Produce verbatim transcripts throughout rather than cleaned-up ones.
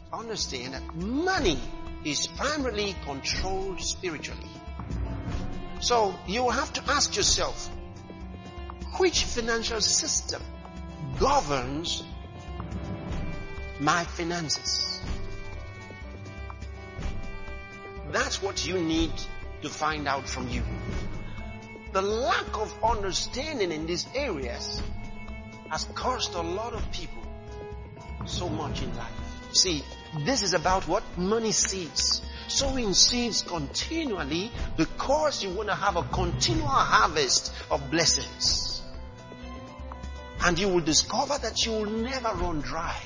understand that money is primarily controlled spiritually. So you will have to ask yourself, which financial system governs my finances? That's what you need to find out from you. The lack of understanding in these areas has cost a lot of people so much in life. See, this is about what? Money seeds. Sowing seeds continually because you want to have a continual harvest of blessings. And you will discover that you will never run dry.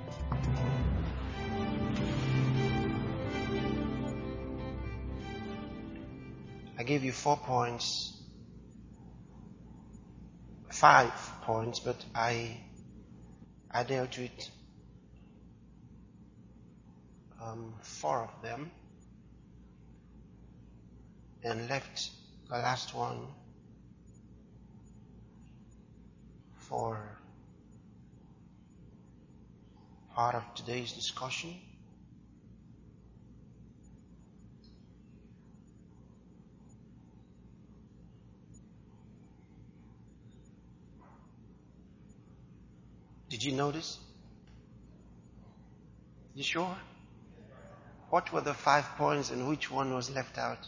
I gave you four points, five points, but I I dealt with um, four of them and left the last one for part of today's discussion. Did you notice? You sure? What were the five points and which one was left out?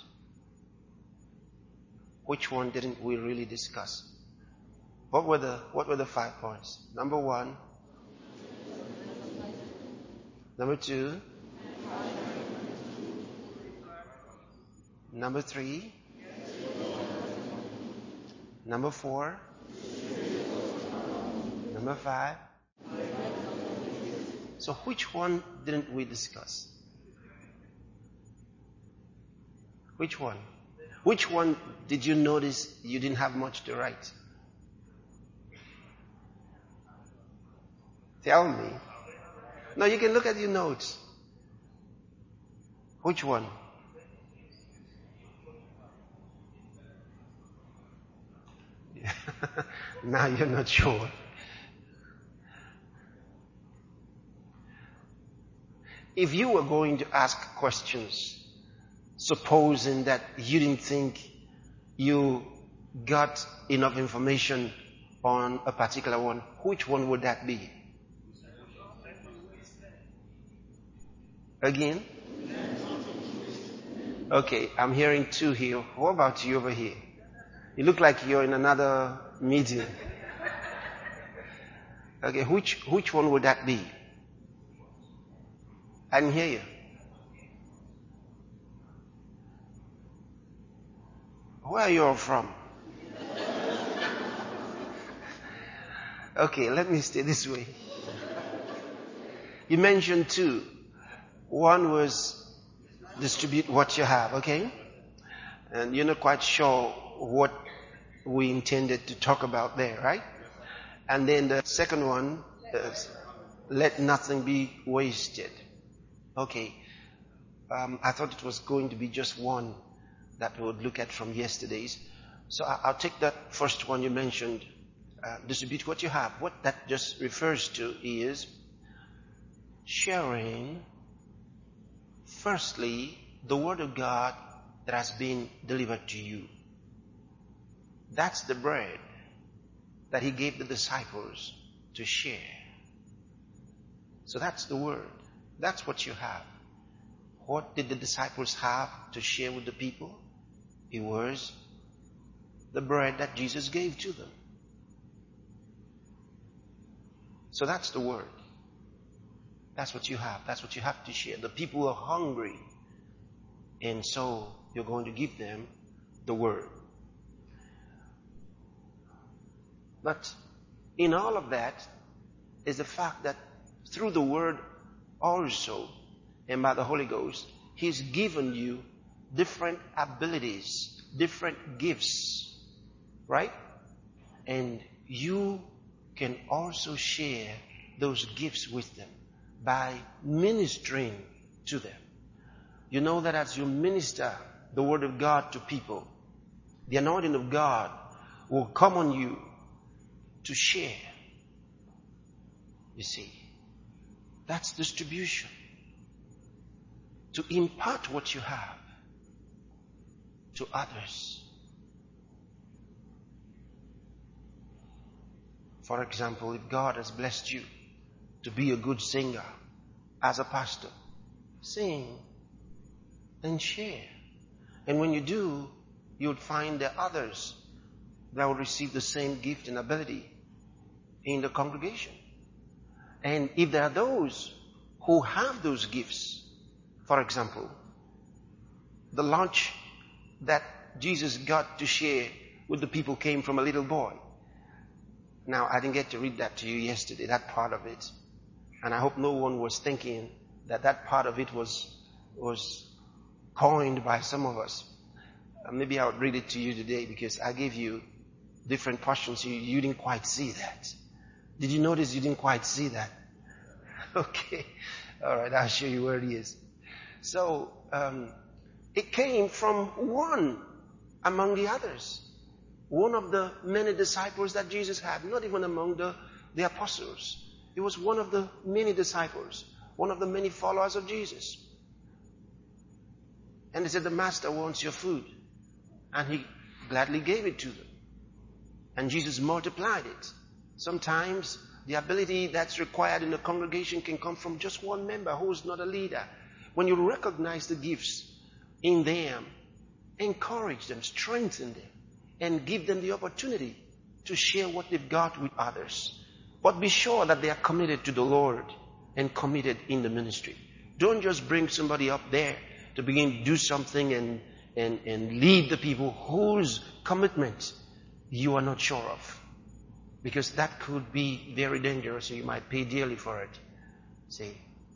Which one didn't we really discuss? What were the what were the five points? Number one. Number two. Number three. Number four. Number five. So which one didn't we discuss? Which one? Which one did you notice you didn't have much to write? Tell me. No, you can look at your notes. Which one? Now you're not sure. If you were going to ask questions, supposing that you didn't think you got enough information on a particular one, which one would that be? Again? Okay, I'm hearing two here. What about you over here? You look like you're in another meeting. Okay, which which one would that be? I didn't hear you. Where are you all from? Okay, let me stay this way. You mentioned two. One was distribute what you have, okay? And you're not quite sure what we intended to talk about there, right? And then the second one is let nothing be wasted. Okay. Um, I thought it was going to be just one that we would look at from yesterday's. So I'll take that first one you mentioned, uh, distribute what you have. What that just refers to is sharing, firstly, the Word of God that has been delivered to you. That's the bread that He gave the disciples to share. So that's the Word. That's what you have. What did the disciples have to share with the people? It was the bread that Jesus gave to them. So that's the Word. That's what you have. That's what you have to share. The people are hungry. And so you're going to give them the Word. But in all of that is the fact that through the Word also, and by the Holy Ghost, He's given you different abilities, different gifts, right? And you can also share those gifts with them by ministering to them. You know that as you minister the Word of God to people, the anointing of God will come on you to share. You see, that's distribution. to impart what you have to others. For example, if God has blessed you to be a good singer as a pastor, sing and share. And when you do, you'll find there are others that will receive the same gift and ability in the congregation. And if there are those who have those gifts, for example, the lunch that Jesus got to share with the people came from a little boy. Now, I didn't get to read that to you yesterday, that part of it. And I hope no one was thinking that that part of it was, was coined by some of us. Uh, maybe I would read it to you today because I gave you different portions. You, you didn't quite see that. Did you notice you didn't quite see that? Okay. All right. I'll show you where it is. So, um, it came from one among the others. One of the many disciples that Jesus had, not even among the, the apostles. It was one of the many disciples, one of the many followers of Jesus. And they said, the master wants your food. And he gladly gave it to them. And Jesus multiplied it. Sometimes the ability that's required in the congregation can come from just one member who is not a leader. When you recognize the gifts in them, encourage them, strengthen them, and give them the opportunity to share what they've got with others. But be sure that they are committed to the Lord and committed in the ministry. Don't just bring somebody up there to begin to do something and, and, and lead the people whose commitment you are not sure of. Because that could be very dangerous and you might pay dearly for it. See?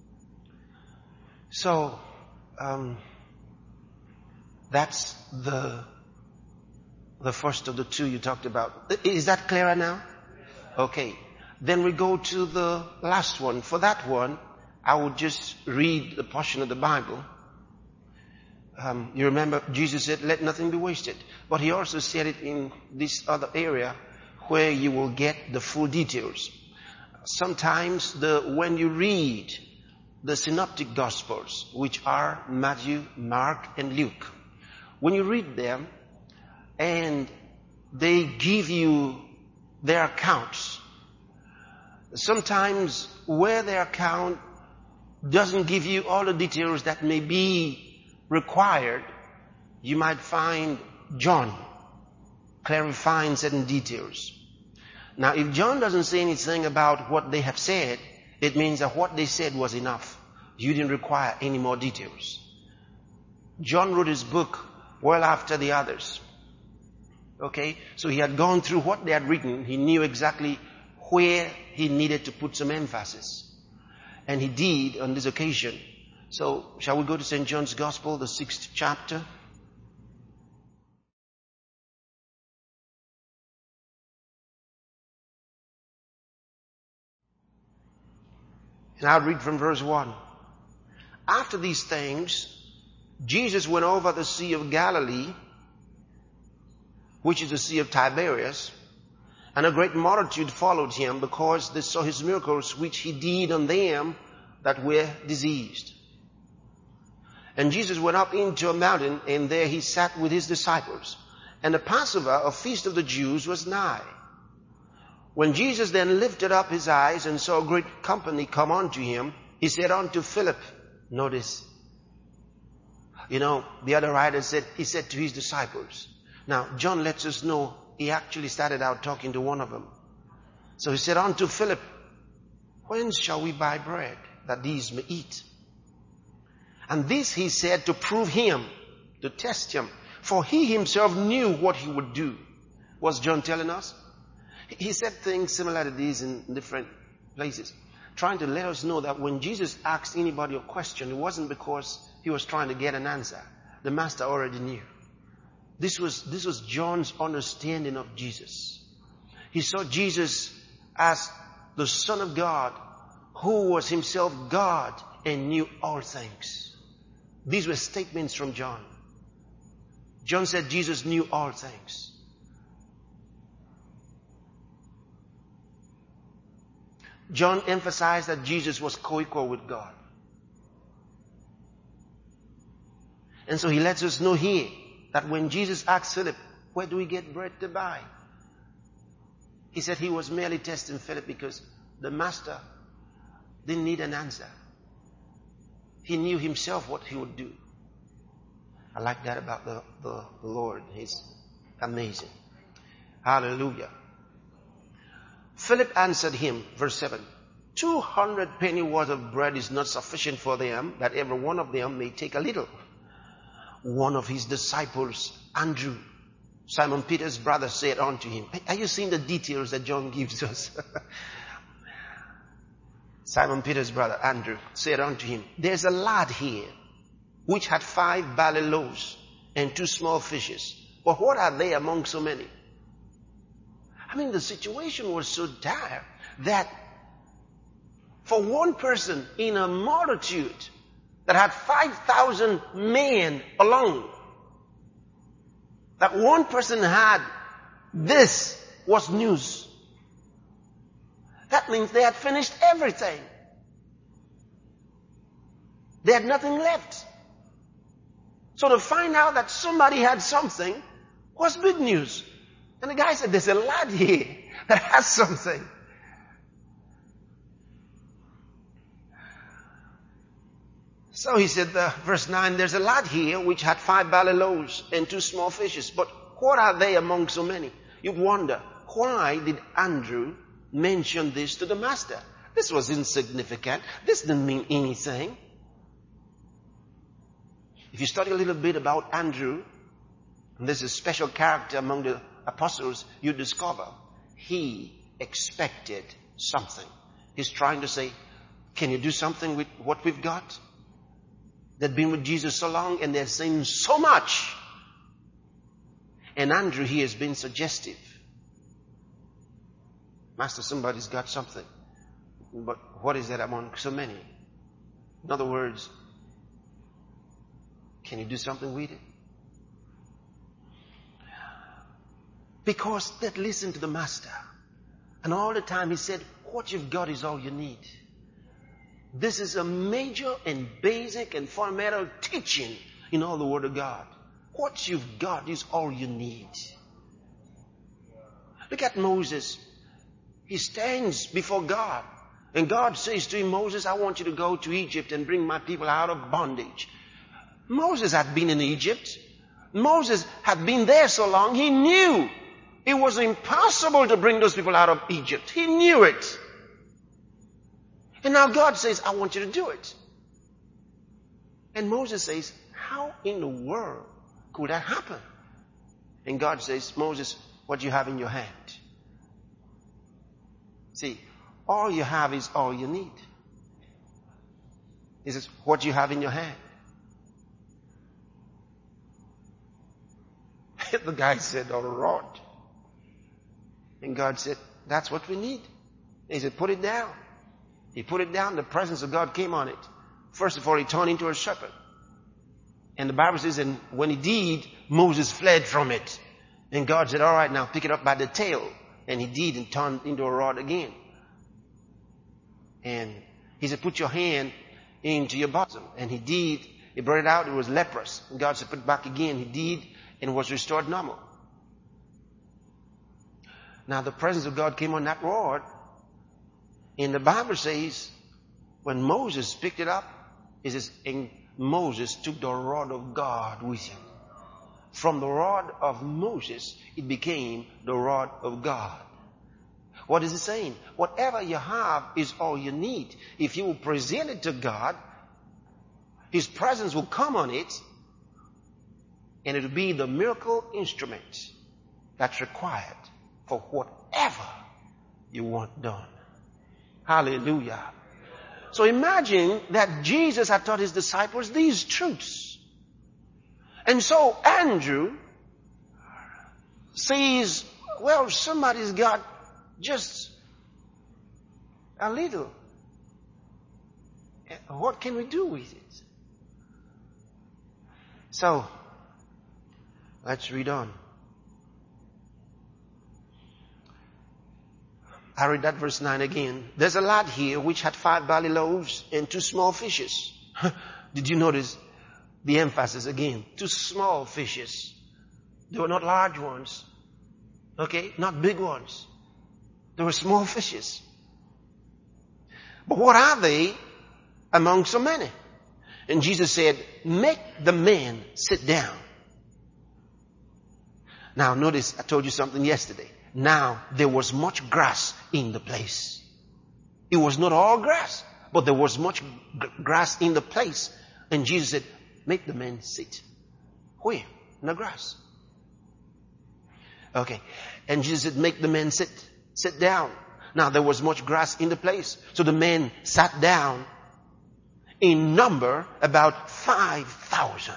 So, um, that's the the first of the two you talked about. Is that clearer now? Okay. Then we go to the last one. For that one, I would just read the portion of the Bible. Um, you remember Jesus said, let nothing be wasted. But he also said it in this other area where you will get the full details. Sometimes the when you read the synoptic gospels, which are Matthew, Mark, and Luke, when you read them and they give you their accounts, sometimes where their account doesn't give you all the details that may be required, you might find John clarifying certain details. Now, if John doesn't say anything about what they have said, it means that what they said was enough. You didn't require any more details. John wrote his book well after the others. Okay? So he had gone through what they had written. He knew exactly where he needed to put some emphasis. And he did on this occasion. So, shall we go to Saint John's Gospel, the sixth chapter? And I'll read from verse one. After these things, Jesus went over the Sea of Galilee, which is the Sea of Tiberias, and a great multitude followed him because they saw his miracles which he did on them that were diseased. And Jesus went up into a mountain, and there he sat with his disciples. And the Passover, a feast of the Jews, was nigh. When Jesus then lifted up his eyes and saw a great company come unto him, he said unto Philip, notice, you know, the other writer said, he said to his disciples. Now, John lets us know he actually started out talking to one of them. So he said unto Philip, whence shall we buy bread that these may eat? And this he said to prove him, to test him, for he himself knew what he would do. Was John telling us? He said things similar to these in different places, trying to let us know that when Jesus asked anybody a question, it wasn't because he was trying to get an answer. The master already knew. This was, this was John's understanding of Jesus. He saw Jesus as the Son of God, who was himself God and knew all things. These were statements from John. John said Jesus knew all things. John emphasized that Jesus was co-equal with God. And so he lets us know here that when Jesus asked Philip, where do we get bread to buy? He said he was merely testing Philip because the master didn't need an answer. He knew himself what he would do. I like that about the, the, the Lord. He's amazing. Hallelujah. Philip answered him, verse seven, two hundred penny worth of bread is not sufficient for them, that every one of them may take a little. One of his disciples, Andrew, Simon Peter's brother, said unto him, are you seeing the details that John gives us? Simon Peter's brother, Andrew, said unto him, there's a lad here which had five barley loaves and two small fishes. But what are they among so many? I mean, the situation was so dire that for one person in a multitude that had five thousand men alone, that one person had this was news. That means they had finished everything. They had nothing left. So to find out that somebody had something was big news. And the guy said, there's a lad here that has something. So he said, uh, verse nine, there's a lad here which had five barley loaves and two small fishes. But what are they among so many? You'd wonder, why did Andrew mention this to the master? This was insignificant. This didn't mean anything. If you study a little bit about Andrew, and there's a special character among the apostles, you discover he expected something. He's trying to say, can you do something with what we've got? They've been with Jesus so long and they've seen so much. And Andrew here has been suggestive. Master, somebody's got something. But what is that among so many? In other words, can you do something with it? Because they'd listened to the master. And all the time he said, what you've got is all you need. This is a major and basic and fundamental teaching in all the Word of God. What you've got is all you need. Look at Moses. He stands before God. And God says to him, Moses, I want you to go to Egypt and bring my people out of bondage. Moses had been in Egypt. Moses had been there so long, he knew it was impossible to bring those people out of Egypt. He knew it. And now God says, I want you to do it. And Moses says, how in the world could that happen? And God says, Moses, what you have in your hand? See, all you have is all you need. He says, what you have in your hand? The guy said, a rod. And God said, that's what we need. He said, put it down. He put it down. The presence of God came on it. First of all, he turned into a serpent. And the Bible says, and when he did, Moses fled from it. And God said, all right, now pick it up by the tail. And he did and turned into a rod again. And he said, put your hand into your bosom. And he did. He brought it out. It was leprous. And God said, put it back again. He did and was restored normal. Now the presence of God came on that rod. And the Bible says, when Moses picked it up, it says, and Moses took the rod of God with him. From the rod of Moses, it became the rod of God. What is it saying? Whatever you have is all you need. If you will present it to God, His presence will come on it, and it will be the miracle instrument that's required for whatever you want done. Hallelujah. So imagine that Jesus had taught His disciples these truths. And so Andrew says, well, somebody's got just a little. What can we do with it? So, let's read on. I read that verse nine again. There's a lad here which had five barley loaves and two small fishes. Did you notice? the emphasis again, two small fishes. They were not large ones. Okay? Not big ones. They were small fishes. But what are they among so many? And Jesus said, make the men sit down. Now notice, I told you something yesterday. Now there was much grass in the place. It was not all grass, but there was much g- grass in the place. And Jesus said, make the men sit. Where? In the grass. Okay. And Jesus said, make the men sit. Sit down. Now there was much grass in the place. So the men sat down, in number about five thousand.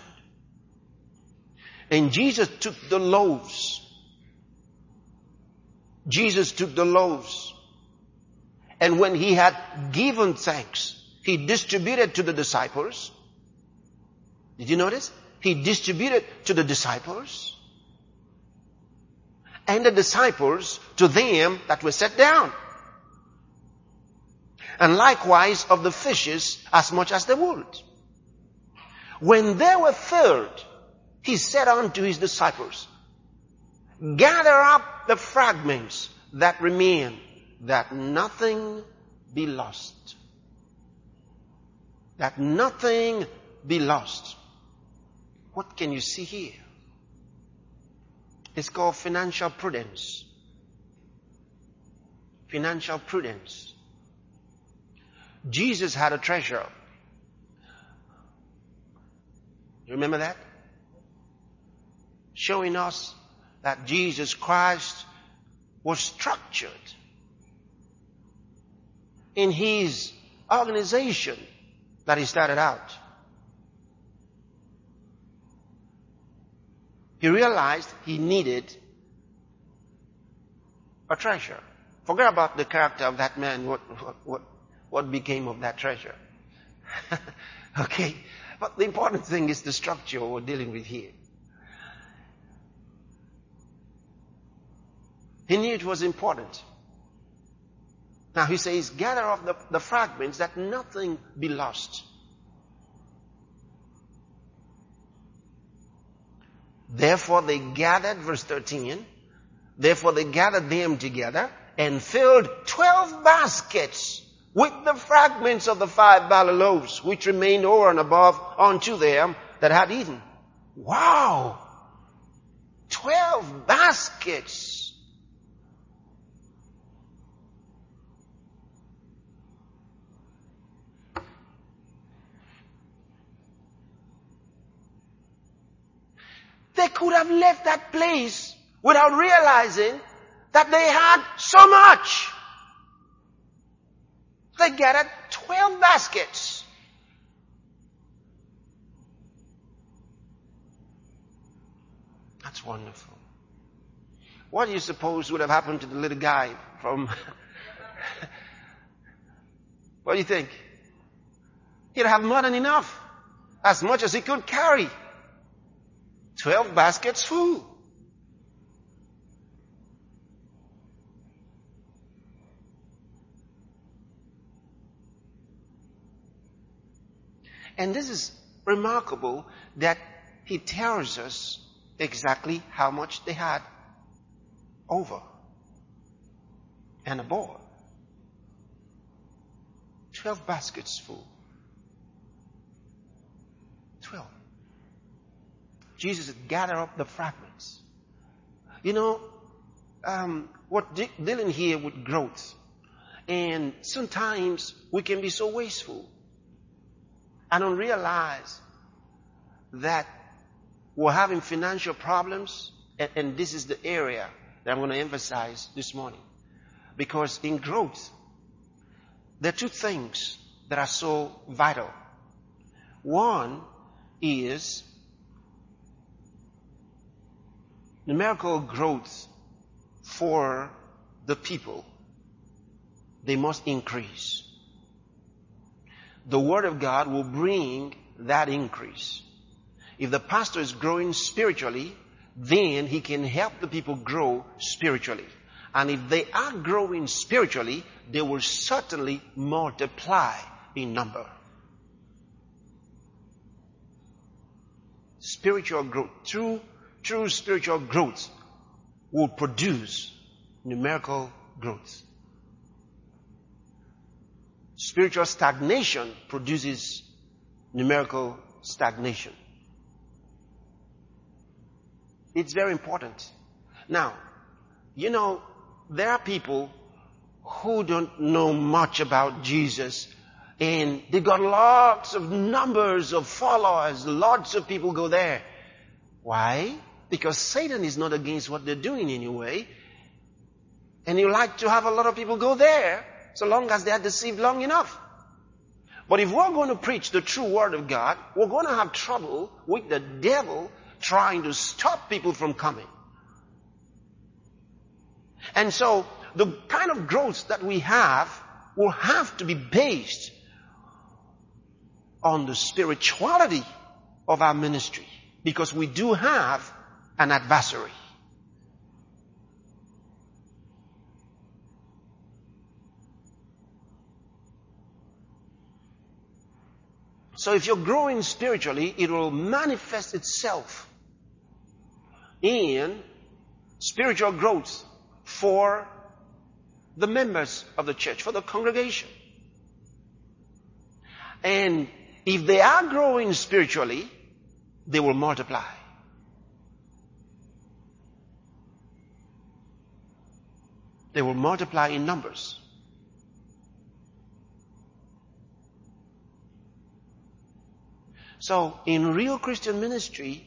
And Jesus took the loaves. Jesus took the loaves. And when he had given thanks, he distributed to the disciples. Did you notice? He distributed to the disciples. And the disciples to them that were set down. And likewise of the fishes as much as they would. When they were filled, he said unto his disciples, gather up the fragments that remain, that nothing be lost. That nothing be lost. What can you see here? It's called financial prudence. Financial prudence. Jesus had a treasure. You remember that? Showing us that Jesus Christ was structured in his organization that he started out. He realized he needed a treasure. Forget about the character of that man. What, what, what, what became of that treasure? Okay. But the important thing is the structure we're dealing with here. He knew it was important. Now he says, gather up the, the fragments that nothing be lost. Therefore they gathered, verse thirteen, therefore they gathered them together and filled twelve baskets with the fragments of the five barley loaves, which remained over and above unto them that had eaten. Wow! Twelve baskets. They could have left that place without realizing that they had so much. They gathered twelve baskets. That's wonderful. What do you suppose would have happened to the little guy from... What do you think? He'd have more than enough. As much as he could carry. Twelve baskets full. And this is remarkable that he tells us exactly how much they had over and aboard. Twelve baskets full. Twelve. Jesus said, gather up the fragments. You know, um, what de- dealing here with growth. And sometimes we can be so wasteful. I don't realize that we're having financial problems. And, and this is the area that I'm going to emphasize this morning. Because in growth, there are two things that are so vital. One is numerical growth for the people. They must increase. The Word of God will bring that increase. If the pastor is growing spiritually, then he can help the people grow spiritually. And if they are growing spiritually, they will certainly multiply in number. spiritual growth, true, true spiritual growth will produce numerical growth. Spiritual stagnation produces numerical stagnation. It's very important. Now, you know, there are people who don't know much about Jesus, and they got lots of numbers of followers. Lots of people go there. Why? Because Satan is not against what they're doing anyway. And you like to have a lot of people go there, so long as they are deceived long enough. But if we're going to preach the true word of God, we're going to have trouble with the devil trying to stop people from coming. And so, the kind of growth that we have will have to be based on the spirituality of our ministry, because we do have an adversary. So if you're growing spiritually, it will manifest itself in spiritual growth for the members of the church, for the congregation. And if they are growing spiritually, they will multiply. They will multiply in numbers. So, in real Christian ministry,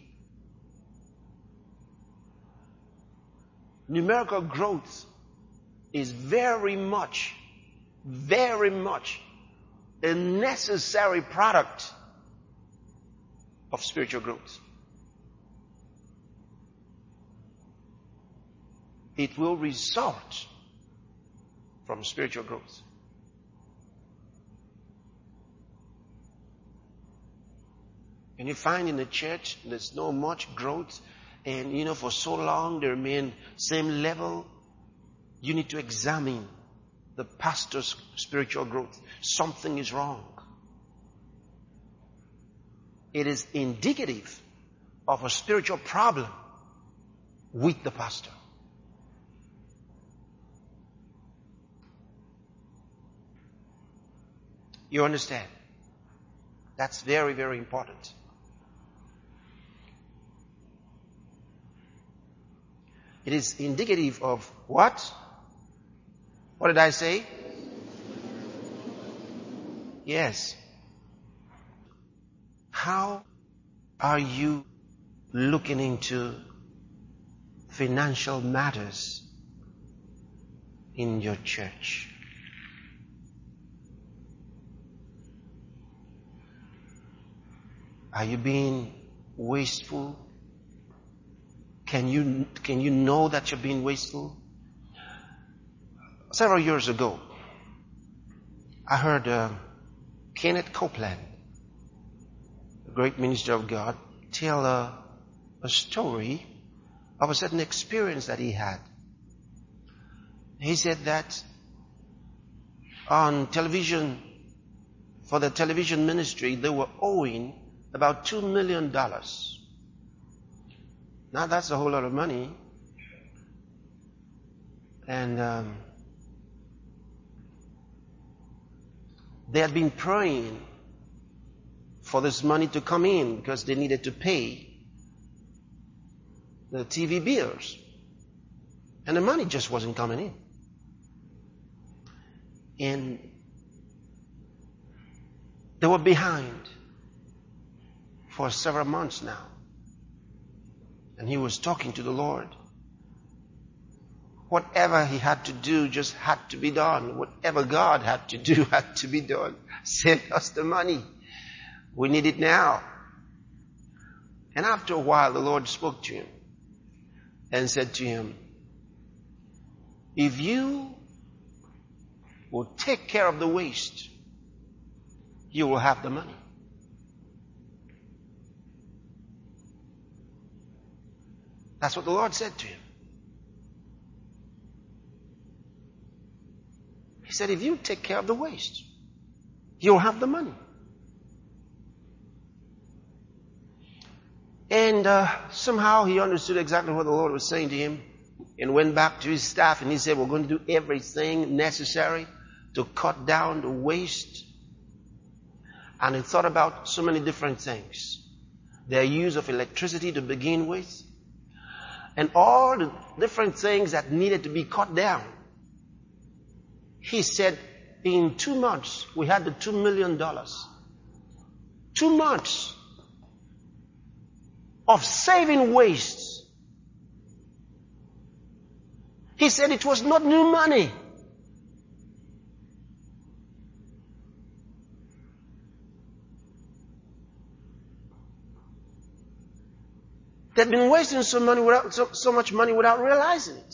numerical growth is very much, very much a necessary product of spiritual growth. It will result from spiritual growth. And you find in the church there's no much growth, and you know, for so long they remain same level. You need to examine the pastor's spiritual growth. Something is wrong. It is indicative of a spiritual problem with the pastor. You understand? That's very, very important. It is indicative of what? What did I say? Yes. How are you looking into financial matters in your church? Are you being wasteful? Can you, can you know that you're being wasteful? Several years ago, I heard uh, Kenneth Copeland, a great minister of God, tell a, a story of a certain experience that he had. He said that on television, for the television ministry, they were owing about two million dollars. Now that's a whole lot of money. And um, they had been praying for this money to come in because they needed to pay the T V bills. And the money just wasn't coming in. And they were behind for several months now. And he was talking to the Lord. Whatever he had to do just had to be done. Whatever God had to do had to be done. Send us the money. We need it now. And after a while, the Lord spoke to him and said to him, if you will take care of the waste, you will have the money. That's what the Lord said to him. He said, if you take care of the waste, you'll have the money. And uh, somehow he understood exactly what the Lord was saying to him and went back to his staff and he said, we're going to do everything necessary to cut down the waste. And he thought about so many different things. Their use of electricity to begin with, and all the different things that needed to be cut down. He said, in two months, we had the two million dollars. Two months of saving waste. He said it was not new money. They've been wasting so money without so, so much money without realizing it.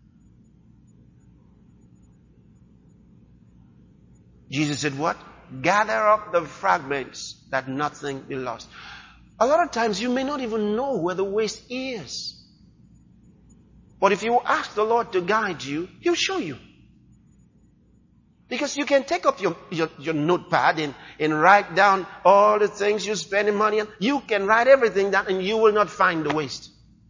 Jesus said what? Gather up the fragments that nothing be lost. A lot of times you may not even know where the waste is. But if you ask the Lord to guide you, He'll show you. Because you can take up your, your, your notepad and, and write down all the things you're spending money on. You can write everything down and you will not find the waste.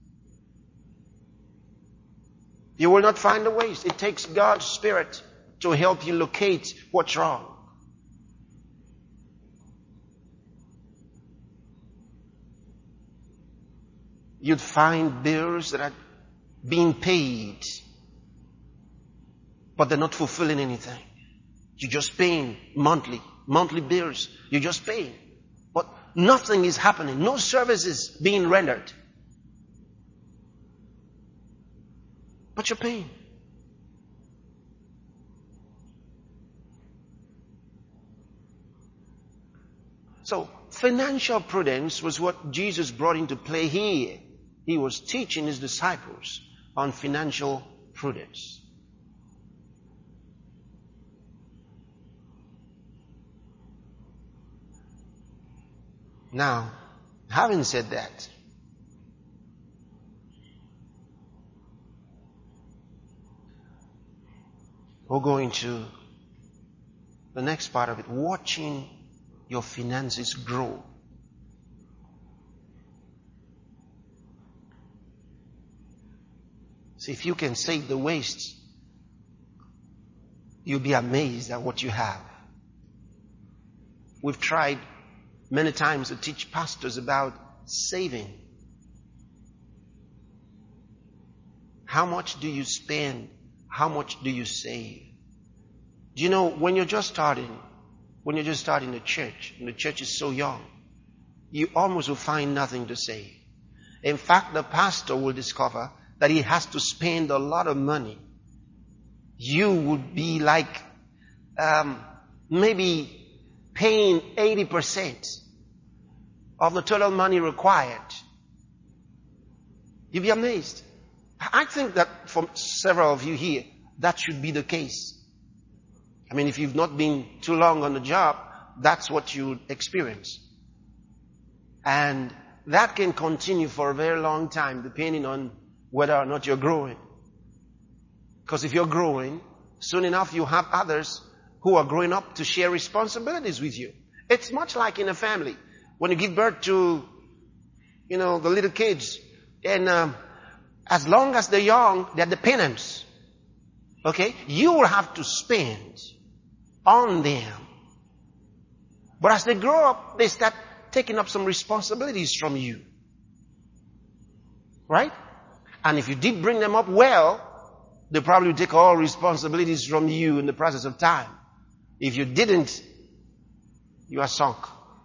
You will not find the waste. It takes God's Spirit to help you locate what's wrong. You'd find bills that are being paid, but they're not fulfilling anything. You're just paying monthly, monthly bills. You're just paying. But nothing is happening. No service is being rendered. But you're paying. So, financial prudence was what Jesus brought into play here. He was teaching His disciples on financial prudence. Now, having said that, we'll go into the next part of it, watching your finances grow. See, if you can save the waste, you'll be amazed at what you have. We've tried many times to teach pastors about saving. How much do you spend? How much do you save? Do you know, when you're just starting, when you're just starting the church, and the church is so young, you almost will find nothing to save. In fact, the pastor will discover that he has to spend a lot of money. You would be like um, maybe paying eighty percent of the total money required. You'd be amazed. I think that for several of you here, that should be the case. I mean, if you've not been too long on the job, that's what you experience. And that can continue for a very long time, depending on whether or not you're growing. Because if you're growing, soon enough you have others who are growing up to share responsibilities with you. It's much like in a family. When you give birth to, you know, the little kids, and um, as long as they're young, they're dependents. Okay? You will have to spend on them. But as they grow up, they start taking up some responsibilities from you. Right? And if you did bring them up well, they probably will take all responsibilities from you in the process of time. If you didn't, you are sunk.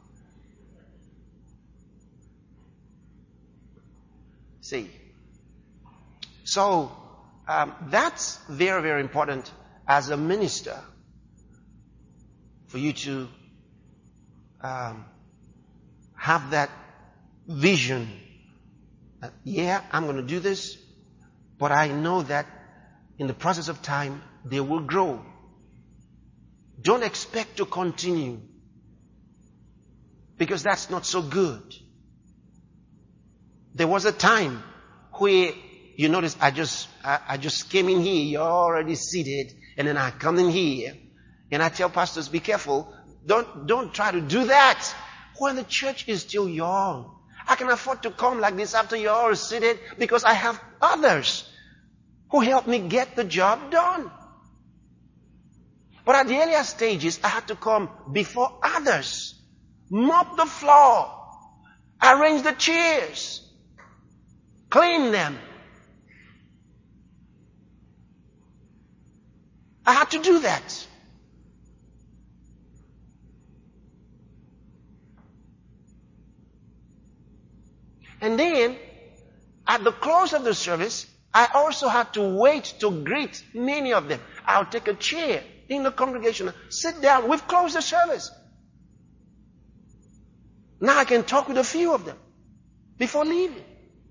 See? So, um, that's very, very important as a minister for you to um, have that vision. That, yeah, I'm going to do this, but I know that in the process of time, they will grow. Don't expect to continue, because that's not so good. There was a time where, you notice, I just, I, I just came in here, you're already seated, and then I come in here, and I tell pastors, be careful, don't, don't try to do that when the church is still young. I can afford to come like this after you're all seated because I have others who help me get the job done. But at the earlier stages, I had to come before others, mop the floor, arrange the chairs, clean them. I had to do that. And then, at the close of the service, I also had to wait to greet many of them. I'll take a chair in the congregation, sit down. We've closed the service. Now I can talk with a few of them before leaving.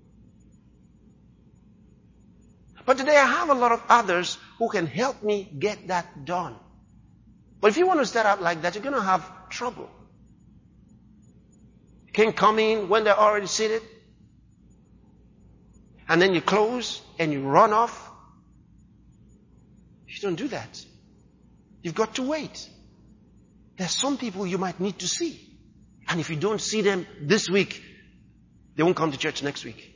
But today I have a lot of others who can help me get that done. But if you want to start out like that, you're going to have trouble. You can't come in when they're already seated. And then you close and you run off. You don't do that. You've got to wait. There's some people you might need to see. And if you don't see them this week, they won't come to church next week.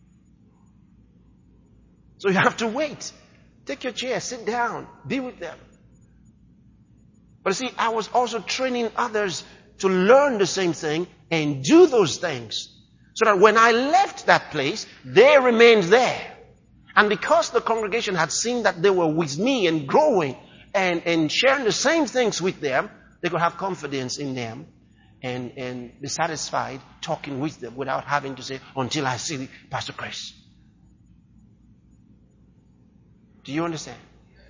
So you have to wait. Take your chair, sit down, be with them. But you see, I was also training others to learn the same thing and do those things. So that when I left that place, they remained there. And because the congregation had seen that they were with me and growing and, and sharing the same things with them, they could have confidence in them and, and be satisfied talking with them without having to say, until I see Pastor Chris. Do you understand?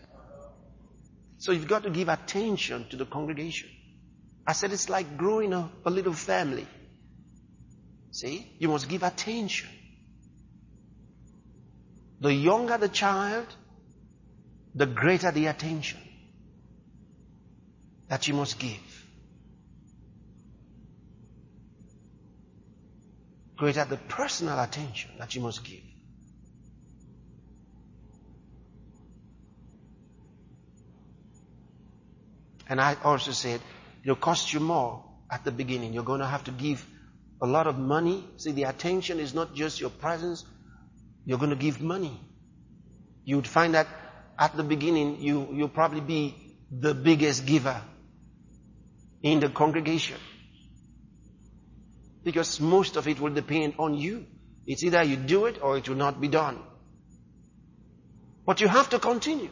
So you've got to give attention to the congregation. I said it's like growing a, a little family. See? You must give attention. The younger the child, the greater the attention that you must give. Greater the personal attention that you must give. And I also said, it'll cost you more at the beginning. You're going to have to give a lot of money. See, the attention is not just your presence. You're going to give money. You would find that at the beginning, you, you'll probably be the biggest giver in the congregation. Because most of it will depend on you. It's either you do it or it will not be done. But you have to continue.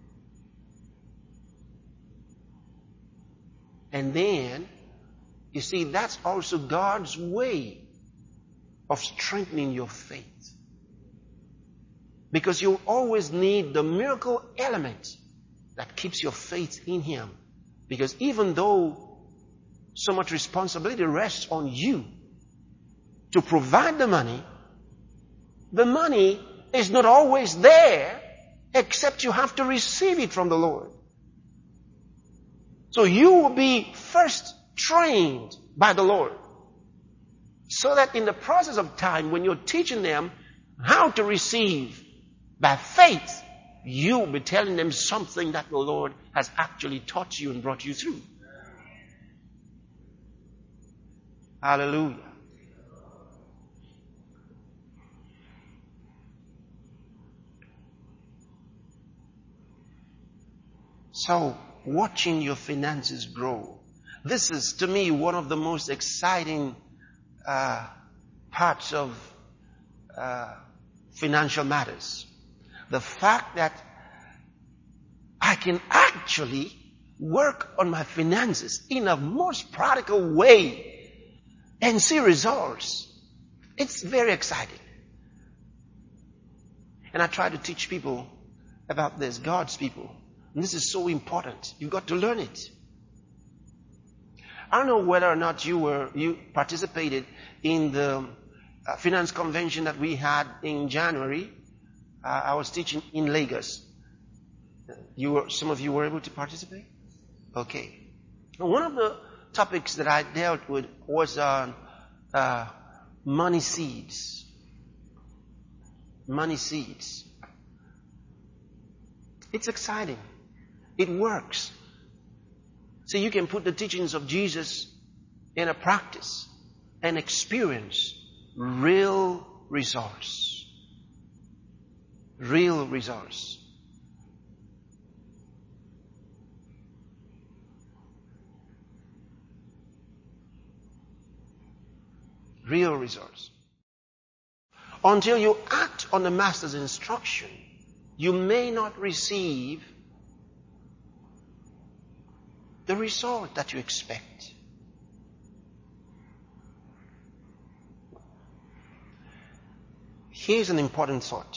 And then, you see, that's also God's way of strengthening your faith. Because you always need the miracle element that keeps your faith in Him. Because even though so much responsibility rests on you to provide the money, the money is not always there, except you have to receive it from the Lord. So you will be first trained by the Lord. So that in the process of time, when you're teaching them how to receive by faith, you will be telling them something that the Lord has actually taught you and brought you through. Hallelujah. So, watching your finances grow. This is, to me, one of the most exciting uh, parts of uh, financial matters. The fact that I can actually work on my finances in a most practical way and see results. It's very exciting. And I try to teach people about this, God's people. And this is so important. You've got to learn it. I don't know whether or not you were you participated in the uh, finance convention that we had in January. Uh, I was teaching in Lagos. You were, some of you were able to participate? Okay. Now, one of the topics that I dealt with was on uh, uh, money seeds. Money seeds. It's exciting. It works. So you can put the teachings of Jesus in a practice, an experience, real results. Real results. Real results. Until you act on the master's instruction, you may not receive the result that you expect. Here's an important thought.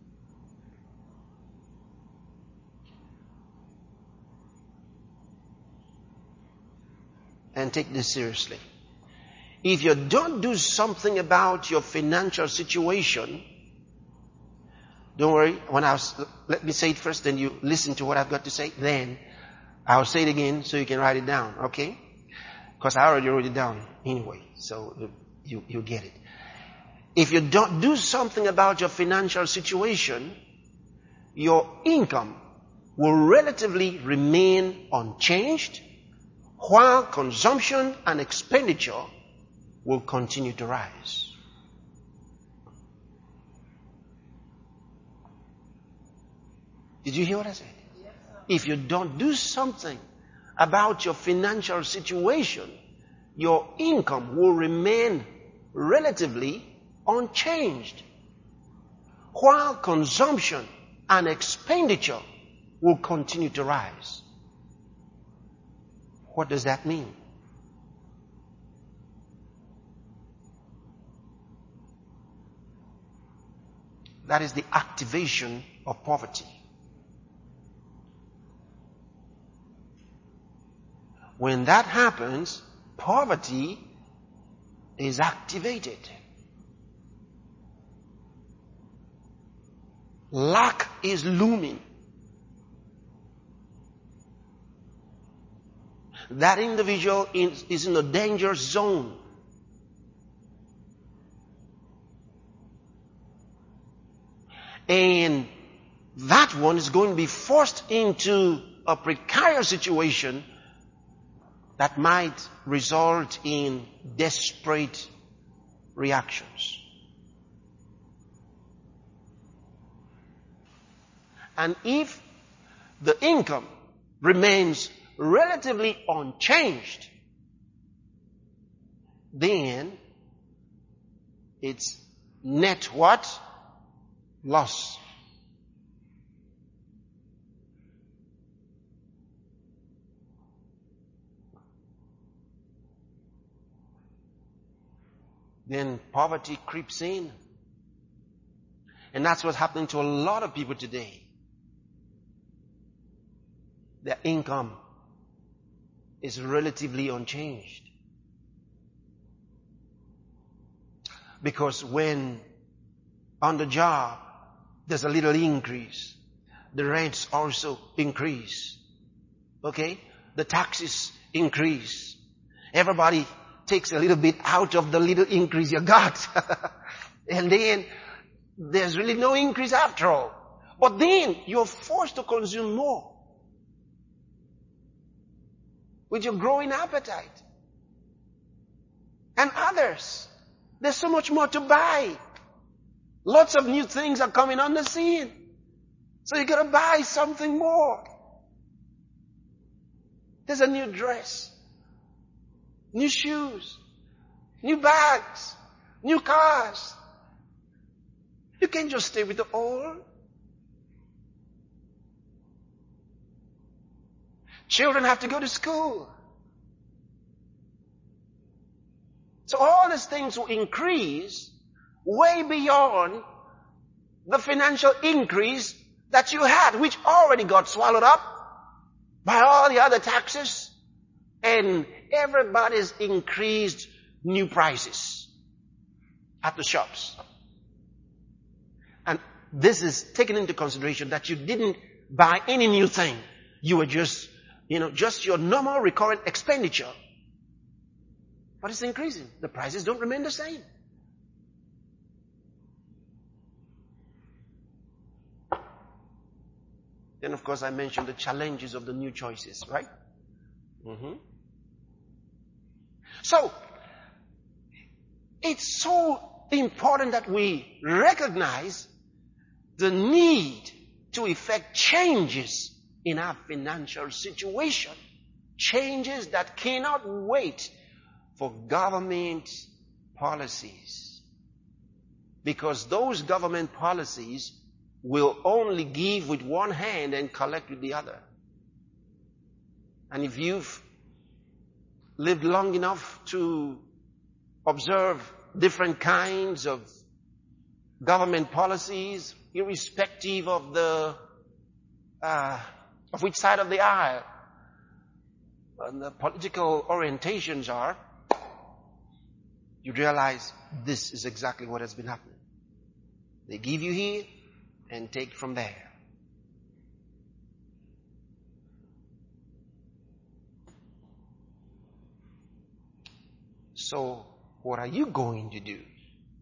And take this seriously. If you don't do something about your financial situation, don't worry, when I was, let me say it first, then you listen to what I've got to say, then I'll say it again so you can write it down, okay? Because I already wrote it down anyway, so you, you get it. If you don't do something about your financial situation, your income will relatively remain unchanged, while consumption and expenditure will continue to rise. Did you hear what I said? Yes, sir. If you don't do something about your financial situation, your income will remain relatively unchanged, while consumption and expenditure will continue to rise. What does that mean? That is the activation of poverty. When that happens, poverty is activated. Lack is looming. That individual is, is in a danger zone. And that one is going to be forced into a precarious situation that might result in desperate reactions. And if the income remains relatively unchanged, then it's net what? Loss. Then poverty creeps in. And that's what's happening to a lot of people today. Their income is relatively unchanged. Because when on the job there's a little increase, the rents also increase. Okay? The taxes increase. Everybody takes a little bit out of the little increase you got. And then there's really no increase after all. But then you're forced to consume more with your growing appetite. And others, there's so much more to buy. Lots of new things are coming on the scene. So you gotta buy something more. There's a new dress, new shoes, new bags, new cars. You can't just stay with the old. Children have to go to school. So all these things will increase way beyond the financial increase that you had, which already got swallowed up by all the other taxes and everybody's increased new prices at the shops. And this is taken into consideration that you didn't buy any new thing. You were just, you know, just your normal recurrent expenditure. But it's increasing. The prices don't remain the same. Then, of course, I mentioned the challenges of the new choices, right? Mm-hmm. So, it's so important that we recognize the need to effect changes in our financial situation. Changes that cannot wait for government policies. Because those government policies will only give with one hand and collect with the other. And if you've lived long enough to observe different kinds of government policies, irrespective of the uh, of which side of the aisle and the political orientations are, you realize this is exactly what has been happening. They give you here and take from there. So, what are you going to do?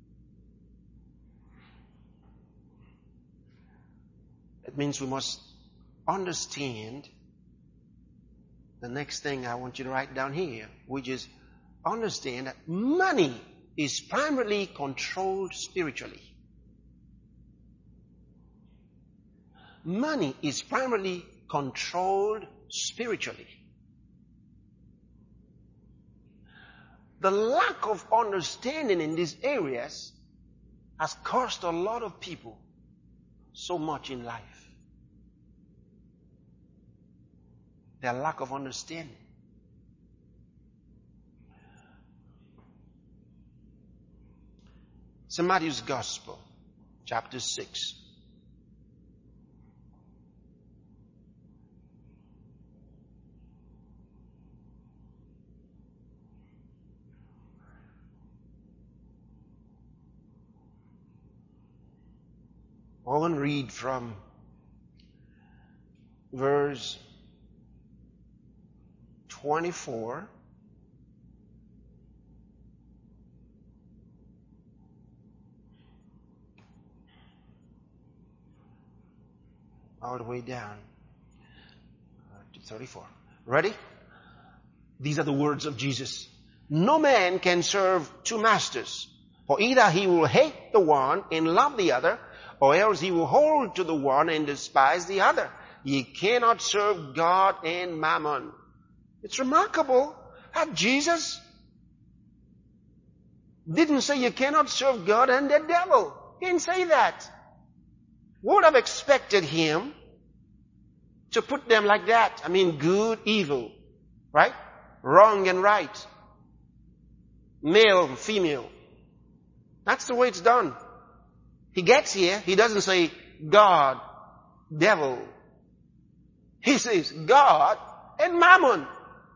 It means we must understand the next thing I want you to write down here, which is understand that money is primarily controlled spiritually. Money is primarily controlled spiritually. The lack of understanding in these areas has cost a lot of people so much in life. Their lack of understanding. Saint Matthew's Gospel, chapter six. I want to read from verse twenty-four all the way down to thirty-four. Ready? These are the words of Jesus. No man can serve two masters, for either he will hate the one and love the other, or else he will hold to the one and despise the other. Ye cannot serve God and mammon. It's remarkable that Jesus didn't say you cannot serve God and the devil. He didn't say that. Would have expected him to put them like that. I mean, good, evil, right? Wrong and right. Male, female. That's the way it's done. He gets here, he doesn't say God, devil. He says God and mammon.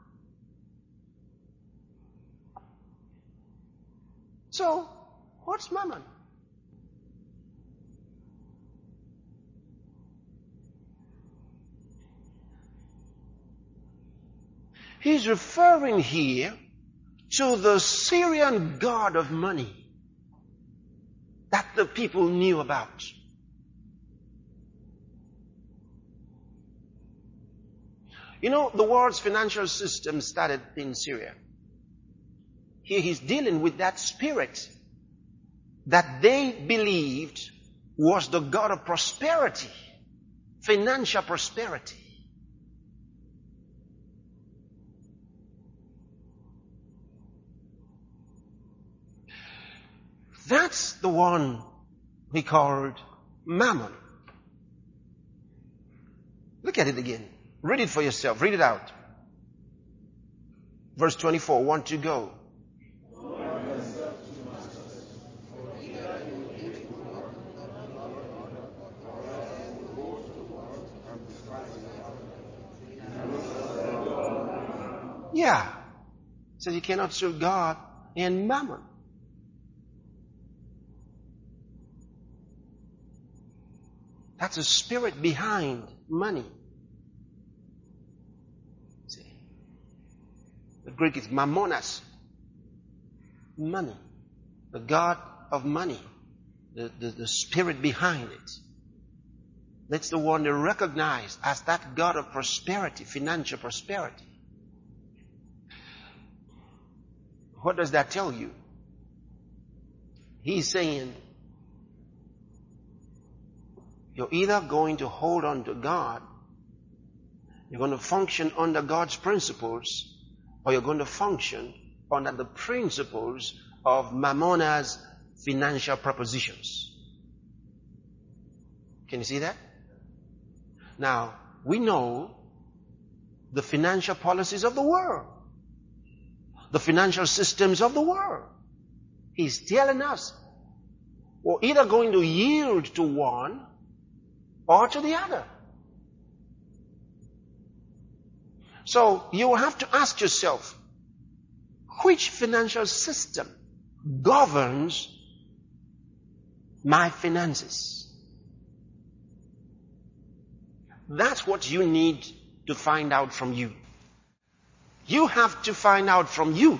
So, what's mammon? He's referring here to the Syrian god of money that the people knew about. You know, the world's financial system started in Syria. Here he's dealing with that spirit that they believed was the god of prosperity, financial prosperity. That's the one we called Mammon. Look at it again. Read it for yourself. Read it out. Verse twenty-four. One to go. Yeah. It says you cannot serve God and mammon. That's the spirit behind money. See? The Greek is mammonas. Money. The god of money. The, the, the spirit behind it. That's the one they recognize as that god of prosperity, financial prosperity. What does that tell you? He's saying, you're either going to hold on to God, you're going to function under God's principles, or you're going to function under the principles of Mammona's financial propositions. Can you see that? Now, we know the financial policies of the world, the financial systems of the world. He's telling us we're either going to yield to one or to the other. So you have to ask yourself, which financial system governs my finances? That's what you need to find out from you. You have to find out from you.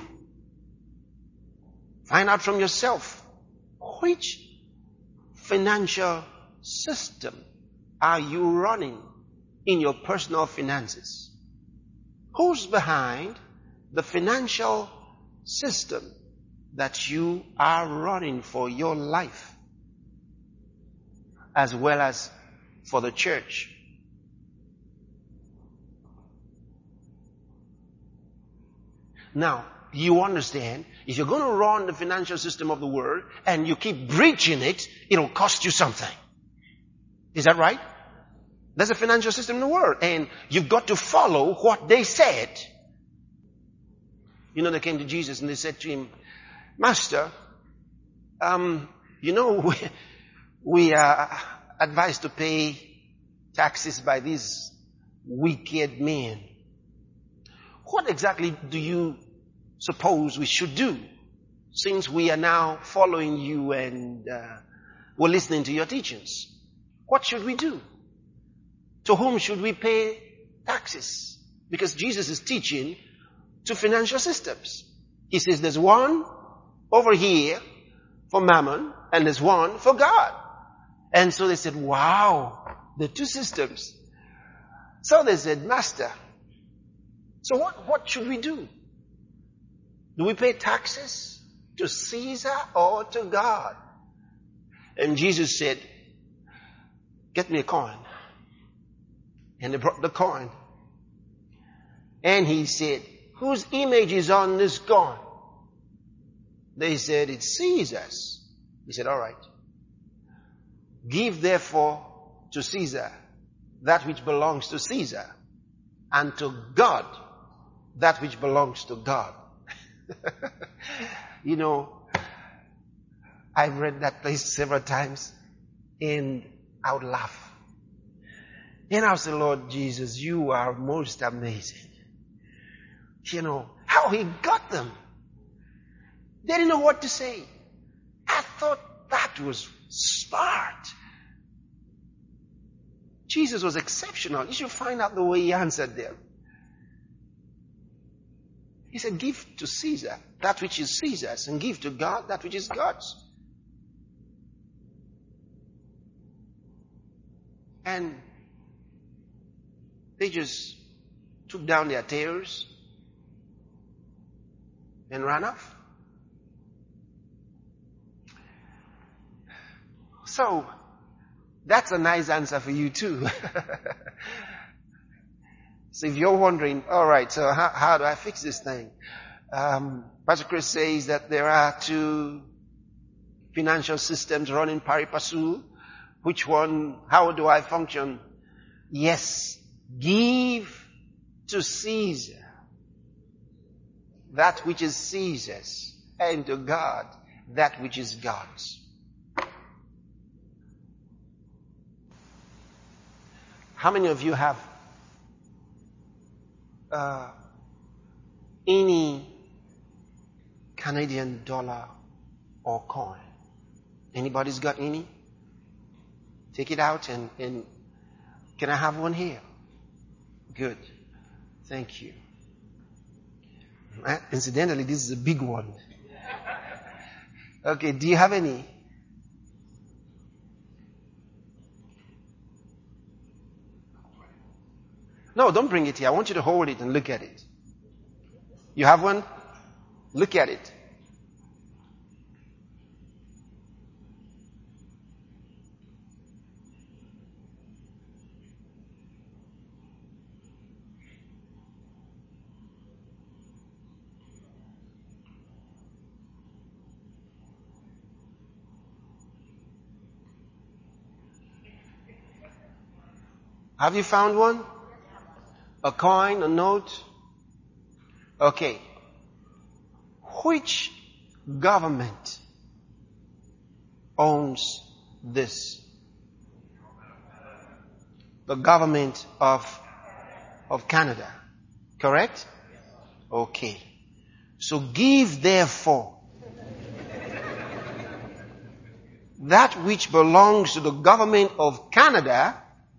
Find out from yourself. Which financial system are you running in your personal finances? Who's behind the financial system that you are running for your life, as well as for the church? Now, you understand, if you're going to run the financial system of the world and you keep breaching it, it'll cost you something. Is that right? There's a financial system in the world, and you've got to follow what they said. You know, they came to Jesus and they said to him, Master, um, you know, we, we are advised to pay taxes by these wicked men. What exactly do you suppose we should do, since we are now following you and uh, we're listening to your teachings? What should we do? To whom should we pay taxes? Because Jesus is teaching to financial systems. He says there's one over here for Mammon and there's one for God. And so they said, wow, the two systems. So they said, Master, so what, what should we do? Do we pay taxes to Caesar or to God? And Jesus said, get me a coin. And they brought the coin. And he said, whose image is on this coin? They said, it's Caesar's. He said, all right. Give therefore to Caesar that which belongs to Caesar, and to God that which belongs to God. You know, I've read that place several times and I would laugh. And I say, Lord Jesus, you are most amazing. You know, how he got them. They didn't know what to say. I thought that was smart. Jesus was exceptional. You should find out the way he answered them. He said, give to Caesar that which is Caesar's, and give to God that which is God's. And they just took down their tails and ran off. So, that's a nice answer for you too. So if you're wondering, all right, so how, how do I fix this thing? Um, Pastor Chris says that there are two financial systems running pari passu. Which one, how do I function? Yes, give to Caesar that which is Caesar's, and to God that which is God's. How many of you have uh, any Canadian dollar or coin? Anybody's got any? Take it out and, and can I have one here? Good. Thank you. Uh, incidentally, this is a big one. Okay, do you have any? No, don't bring it here. I want you to hold it and look at it. You have one? Look at it. Have you found one? A coin, a note? Okay. Which government owns this? The government of, of Canada. Correct? Okay. So give therefore that which belongs to the government of Canada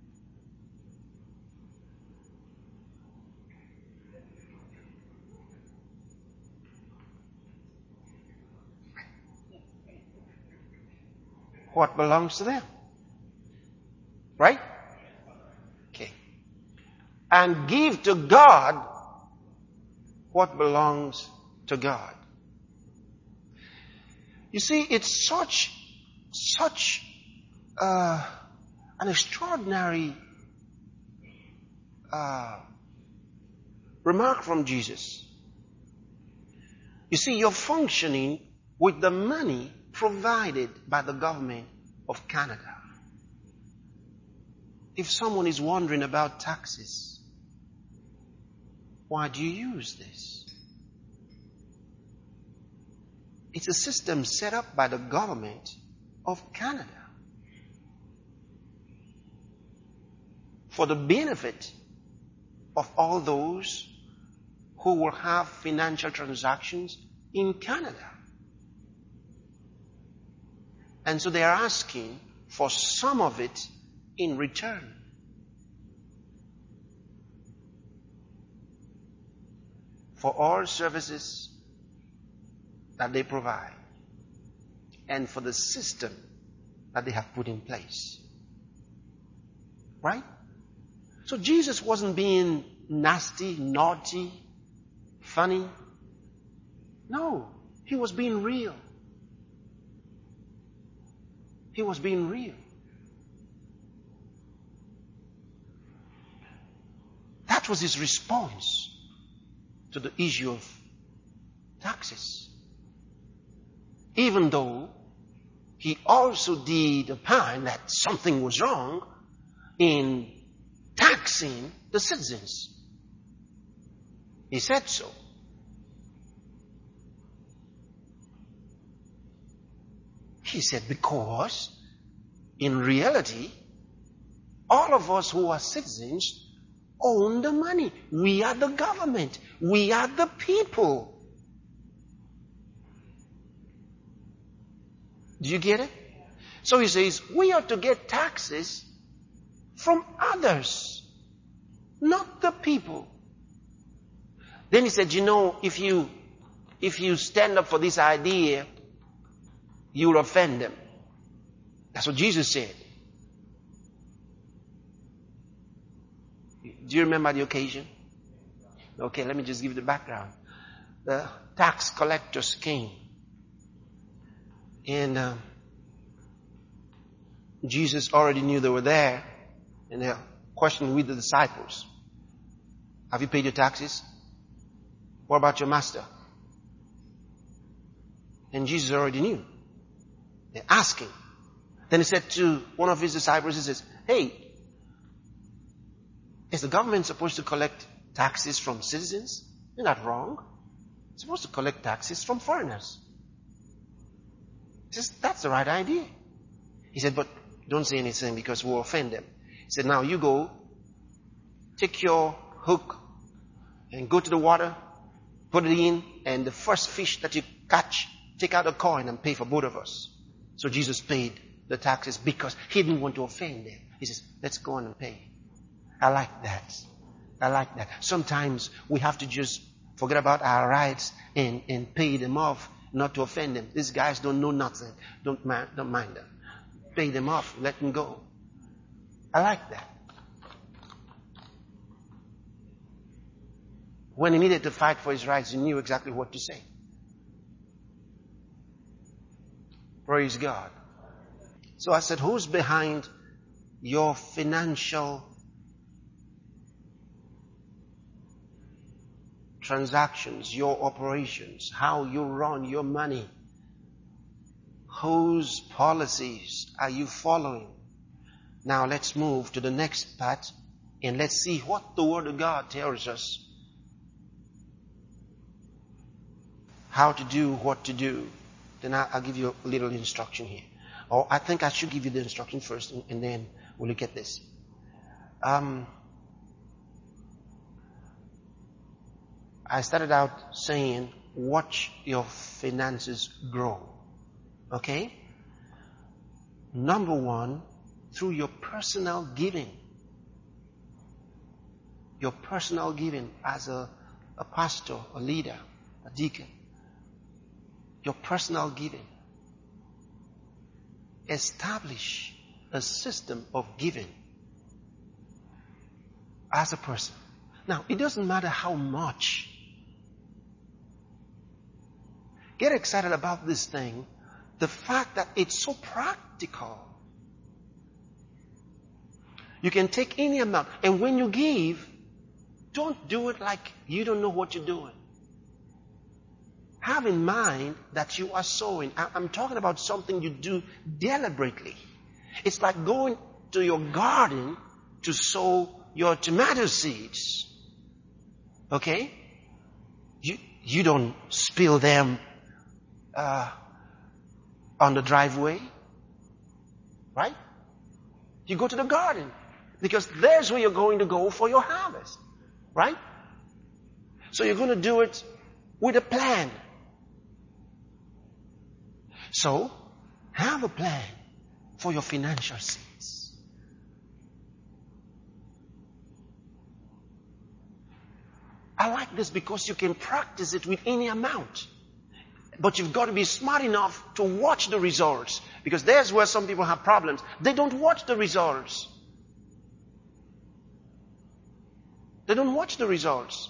what belongs to them. Right? Okay. And give to God what belongs to God. You see, it's such, such uh, an extraordinary uh, remark from Jesus. You see, you're functioning with the money provided by the government of Canada. If someone is wondering about taxes, why do you use this? It's a system set up by the government of Canada for the benefit of all those who will have financial transactions in Canada. And so they are asking for some of it in return. For all services that they provide and for the system that they have put in place. Right? So Jesus wasn't being nasty, naughty, funny. No, he was being real. He was being real. That was his response to the issue of taxes. Even though he also did opine that something was wrong in taxing the citizens. He said so. He said, because in reality, all of us who are citizens own the money. We are the government. We are the people. Do you get it? So he says, we are to get taxes from others, not the people. Then he said, you know, if you, if you stand up for this idea, you will offend them. That's what Jesus said. Do you remember the occasion? Okay, let me just give you the background. The tax collectors came. And uh, Jesus already knew they were there. And they're questioning with the disciples. Have you paid your taxes? What about your master? And Jesus already knew. They're asking. Then he said to one of his disciples, he says, hey, is the government supposed to collect taxes from citizens? Isn't that wrong? It's supposed to collect taxes from foreigners. He says, that's the right idea. He said, but don't say anything because we'll offend them. He said, now you go, take your hook and go to the water, put it in, and the first fish that you catch, take out a coin and pay for both of us. So Jesus paid the taxes because he didn't want to offend them. He says, let's go on and pay. I like that. I like that. Sometimes we have to just forget about our rights and, and pay them off, not to offend them. These guys don't know nothing. Don't mind, don't mind them. Pay them off. Let them go. I like that. When he needed to fight for his rights, he knew exactly what to say. Praise God. So I said, who's behind your financial transactions, your operations, how you run your money? Whose policies are you following? Now let's move to the next part And let's see what the Word of God tells us. How to do what to do. Then I'll give you a little instruction here. Or I think I should give you the instruction first, and, and then we'll look at this. Um, I started out saying, watch your finances grow. Okay? Number one, through your personal giving. Your personal giving as a, a pastor, a leader, a deacon. Your personal giving. Establish a system of giving as a person. Now, it doesn't matter how much. Get excited about this thing. The fact that it's so practical. You can take any amount. And when you give, don't do it like you don't know what you're doing. Have in mind that you are sowing. I'm talking about something you do deliberately. It's like going to your garden to sow your tomato seeds. Okay? You, you don't spill them uh, on the driveway. Right? You go to the garden. Because there's where you're going to go for your harvest. Right? So you're going to do it with a plan. So, have a plan for your financial seeds. I like this because you can practice it with any amount. But you've got to be smart enough to watch the results. Because there's where some people have problems. They don't watch the results. They don't watch the results.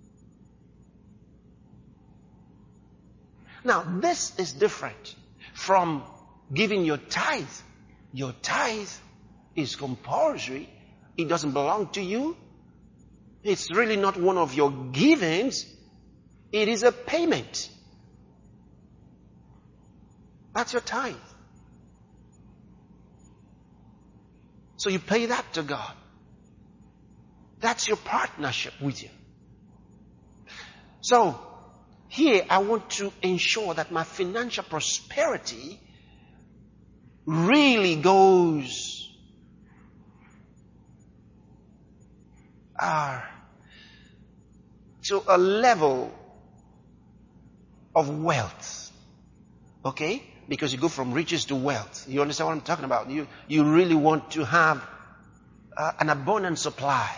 Now, this is different from giving your tithe. Your tithe is compulsory. It doesn't belong to you. It's really not one of your givings. It is a payment. That's your tithe. So you pay that to God. That's your partnership with you. So, here I want to ensure that my financial prosperity really goes uh, to a level of wealth. Okay? Because you go from riches to wealth. You understand what I'm talking about? You, you really want to have uh, an abundant supply.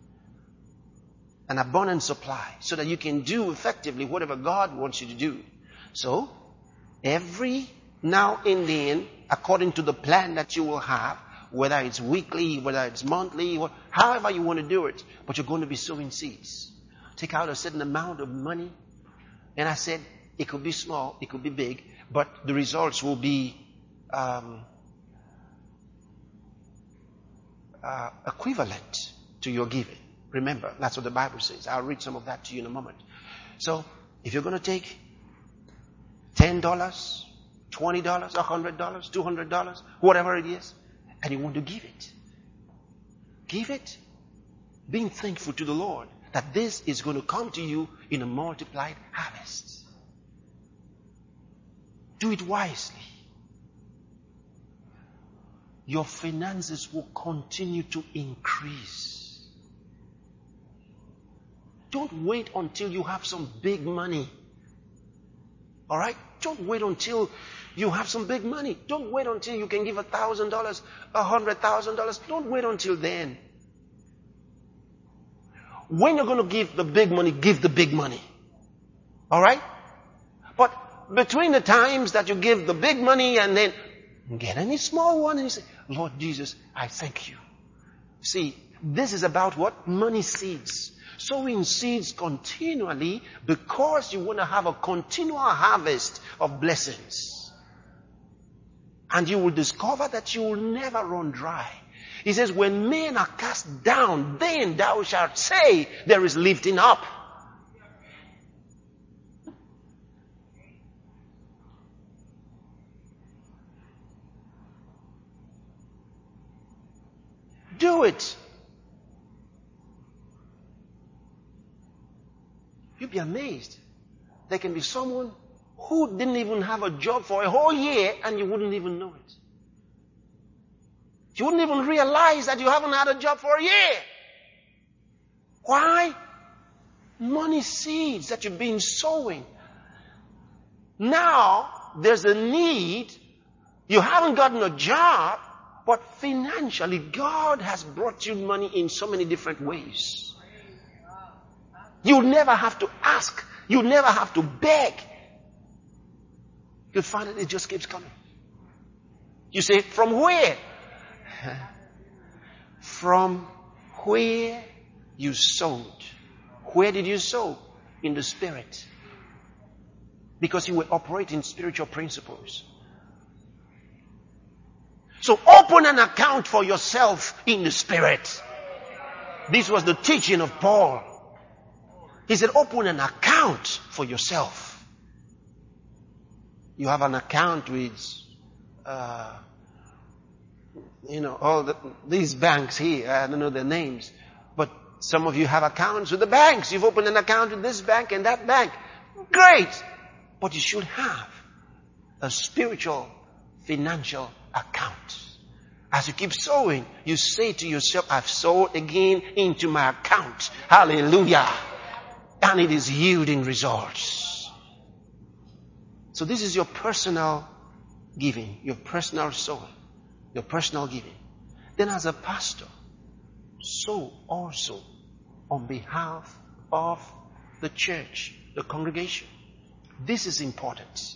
An abundant supply. So that you can do effectively whatever God wants you to do. So, every now and then, according to the plan that you will have, whether it's weekly, whether it's monthly, or however you want to do it, but you're going to be sowing seeds. Take out a certain amount of money. And I said, it could be small, it could be big, but the results will be um, uh, equivalent to your giving. Remember, that's what the Bible says. I'll read some of that to you in a moment. So, if you're going to take ten dollars, twenty dollars, one hundred dollars, two hundred dollars, whatever it is, and you want to give it, give it, being thankful to the Lord that this is going to come to you in a multiplied harvest. Do it wisely. Your finances will continue to increase. Don't wait until you have some big money. Alright? Don't wait until you have some big money. Don't wait until you can give a thousand dollars, a hundred thousand dollars. Don't wait until then. When you're going to give the big money, give the big money. Alright? But between the times that you give the big money and then get any small one and you say, Lord Jesus, I thank you. See, this is about what? Money seeds. Sowing seeds continually because you want to have a continual harvest of blessings. And you will discover that you will never run dry. He says, when men are cast down, then thou shalt say, there is lifting up. Do it. You'd be amazed. There can be someone who didn't even have a job for a whole year and you wouldn't even know it. You wouldn't even realize that you haven't had a job for a year. Why? Money seeds that you've been sowing. Now, there's a need. You haven't gotten a job, but financially, God has brought you money in so many different ways. You'll never have to ask. You'll never have to beg. You'll find that it just keeps coming. You say, from where? From where you sowed. Where did you sow? In the Spirit. Because you were operating spiritual principles. So open an account for yourself in the Spirit. This was the teaching of Paul. He said, open an account for yourself. You have an account with, uh, you know, all the, these banks here. I don't know their names. But some of you have accounts with the banks. You've opened an account with this bank and that bank. Great. But you should have a spiritual, financial account. As you keep sowing, you say to yourself, I've sowed again into my account. Hallelujah. And it is yielding results. So this is your personal giving, your personal sowing, your personal giving. Then as a pastor, sow also on behalf of the church, the congregation. This is important.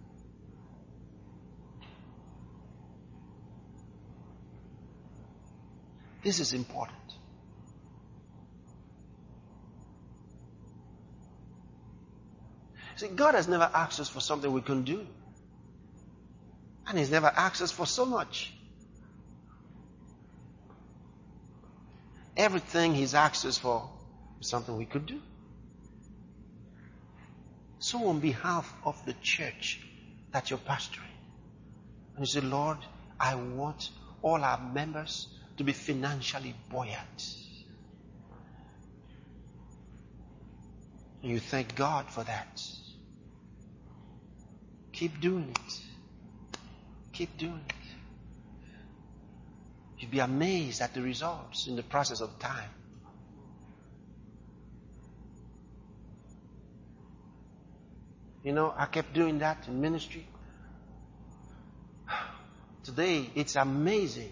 This is important. See, God has never asked us for something we couldn't do. And He's never asked us for so much. Everything He's asked us for is something we could do. So on behalf of the church that you're pastoring, and you say, Lord, I want all our members to be financially buoyant. And you thank God for that. Keep doing it. Keep doing it. You'll be amazed at the results in the process of time. You know, I kept doing that in ministry. Today, it's amazing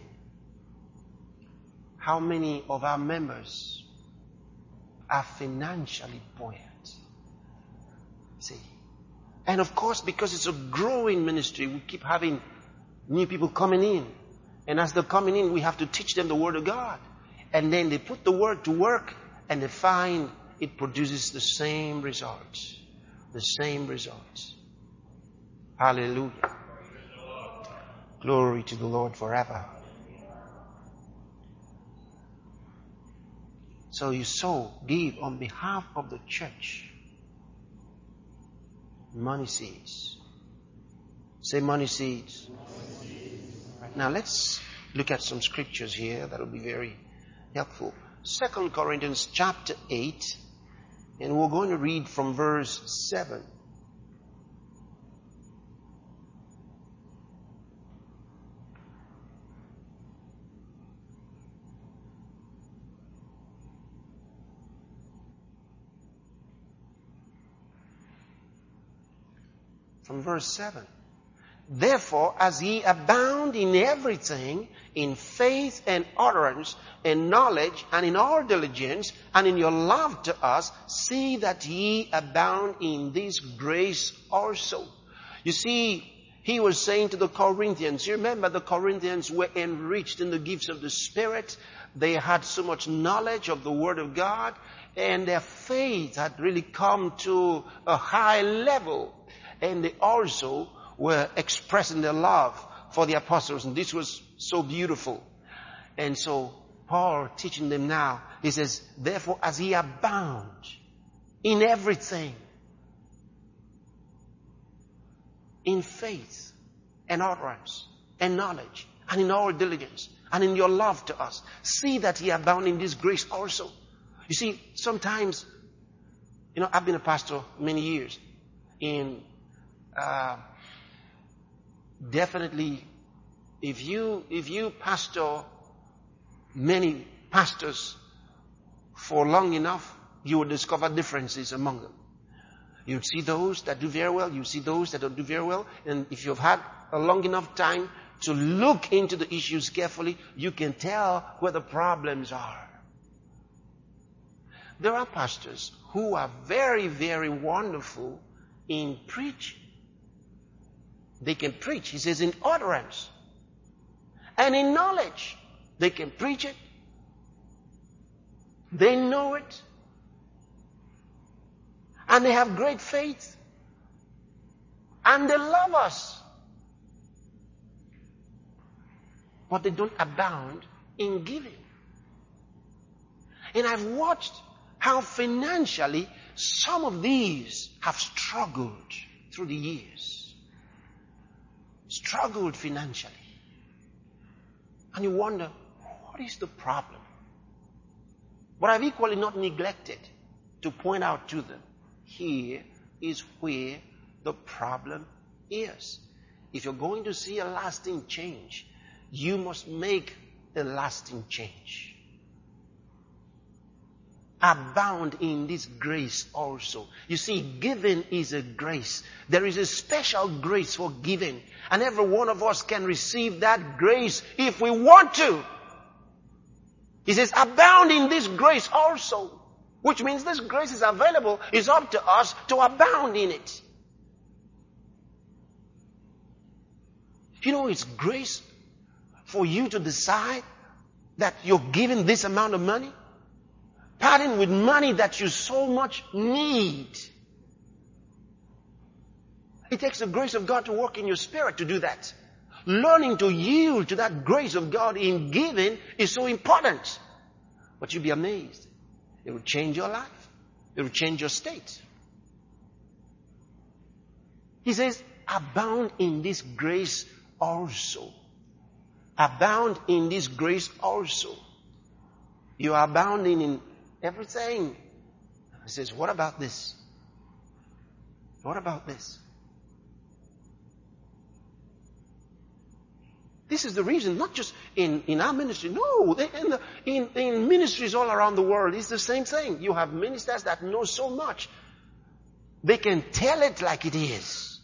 how many of our members are financially buoyant. See? And of course, because it's a growing ministry, we keep having new people coming in. And as they're coming in, we have to teach them the Word of God. And then they put the Word to work and they find it produces the same results. The same results. Hallelujah. Glory to the Lord forever. So you sow, give on behalf of the church. Money seeds. Say money seeds. Money seeds. Right, now let's look at some scriptures here that will be very helpful. Second Corinthians chapter eight. And we're going to read from verse seven. From verse seven. Therefore, as ye abound in everything, in faith and utterance, in knowledge, and in all diligence, and in your love to us, see that ye abound in this grace also. You see, he was saying to the Corinthians, you remember the Corinthians were enriched in the gifts of the Spirit. They had so much knowledge of the Word of God, and their faith had really come to a high level. And they also were expressing their love for the apostles. And this was so beautiful. And so Paul teaching them now, he says, therefore as ye abound in everything, in faith and utterance and knowledge and in all diligence and in your love to us, see that ye abound in this grace also. You see, sometimes You know, I've been a pastor many years. In uh, definitely, if you if you pastor many pastors for long enough, you will discover differences among them. You see those that do very well, you see those that don't do very well, and if you've had a long enough time to look into the issues carefully, you can tell where the problems are. There are pastors who are very, very wonderful in preaching. They can preach, he says, in utterance and in knowledge. They can preach it. They know it. And they have great faith. And they love us. But they don't abound in giving. And I've watched how financially some of these have struggled through the years. Struggled financially. And you wonder, what is the problem? But I've equally not neglected to point out to them, here is where the problem is. If you're going to see a lasting change, you must make a lasting change. Abound in this grace also. You see, giving is a grace. There is a special grace for giving. And every one of us can receive that grace if we want to. He says, abound in this grace also. Which means this grace is available. It's up to us to abound in it. You know, it's grace for you to decide that you're giving this amount of money. Parting with money that you so much need. It takes the grace of God to work in your spirit to do that. Learning to yield to that grace of God in giving is so important. But you'll be amazed. It will change your life. It will change your state. He says, abound in this grace also. Abound in this grace also. You are abounding in everything. He says, what about this? What about this? This is the reason, not just in, in our ministry. No, in, the, in, in ministries all around the world, it's the same thing. You have ministers that know so much. They can tell it like it is.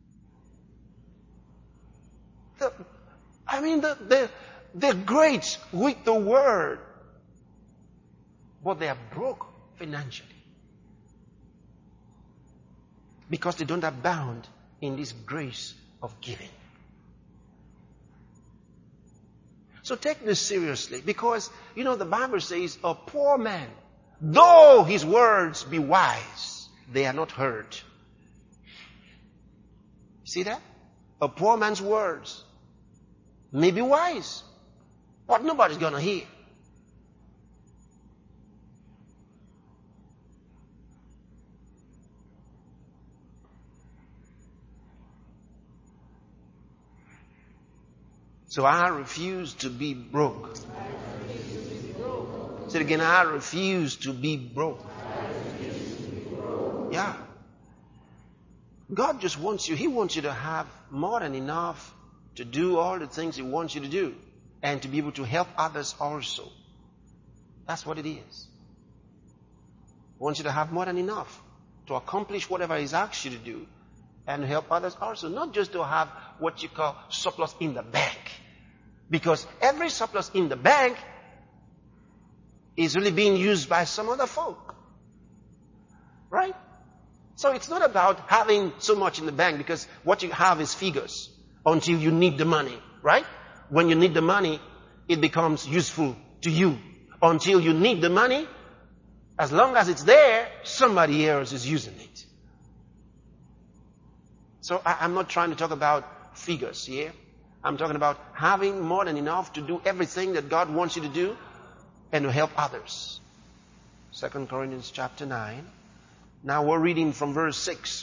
The, I mean, the, the, they're great with the word. But they are broke financially. Because they don't abound in this grace of giving. So take this seriously, because, you know, the Bible says a poor man, though his words be wise, they are not heard. See that? A poor man's words may be wise, but nobody's going to hear. So I refuse to be broke. Say it again, I refuse to be broke. Yeah. God just wants you, He wants you to have more than enough to do all the things He wants you to do. And to be able to help others also. That's what it is. He wants you to have more than enough to accomplish whatever He's asked you to do. And help others also. Not just to have what you call surplus in the bank. Because every surplus in the bank is really being used by some other folk. Right? So it's not about having so much in the bank, because what you have is figures until you need the money. Right? When you need the money, it becomes useful to you. Until you need the money, as long as it's there, somebody else is using it. So I, I'm not trying to talk about figures here. I'm talking about having more than enough to do everything that God wants you to do and to help others. Second Corinthians chapter nine. Now we're reading from verse six.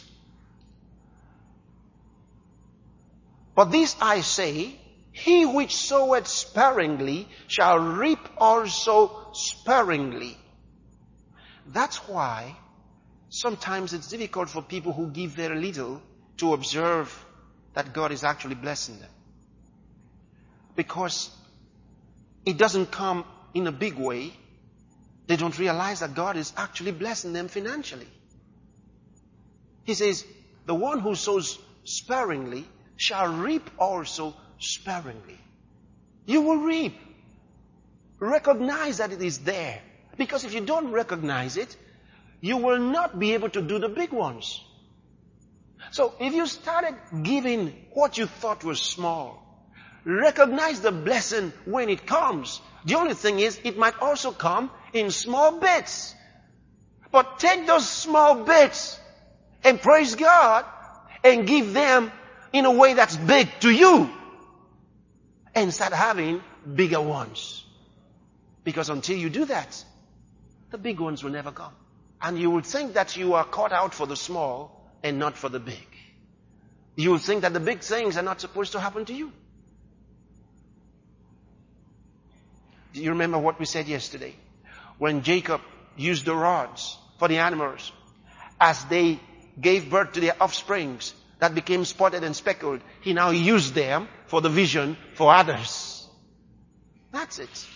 But this I say, he which soweth sparingly shall reap also sparingly. That's why Sometimes it's difficult for people who give very little to observe that God is actually blessing them. Because it doesn't come in a big way. They don't realize that God is actually blessing them financially. He says, the one who sows sparingly shall reap also sparingly. You will reap. Recognize that it is there. Because if you don't recognize it, you will not be able to do the big ones. So if you started giving what you thought was small, recognize the blessing when it comes. The only thing is, it might also come in small bits. But take those small bits and praise God and give them in a way that's big to you. And start having bigger ones. Because until you do that, the big ones will never come. And you will think that you are caught out for the small and not for the big. You will think that the big things are not supposed to happen to you. Do you remember what we said yesterday? When Jacob used the rods for the animals, as they gave birth to their offsprings that became spotted and speckled, he now used them for the vision for others. That's it.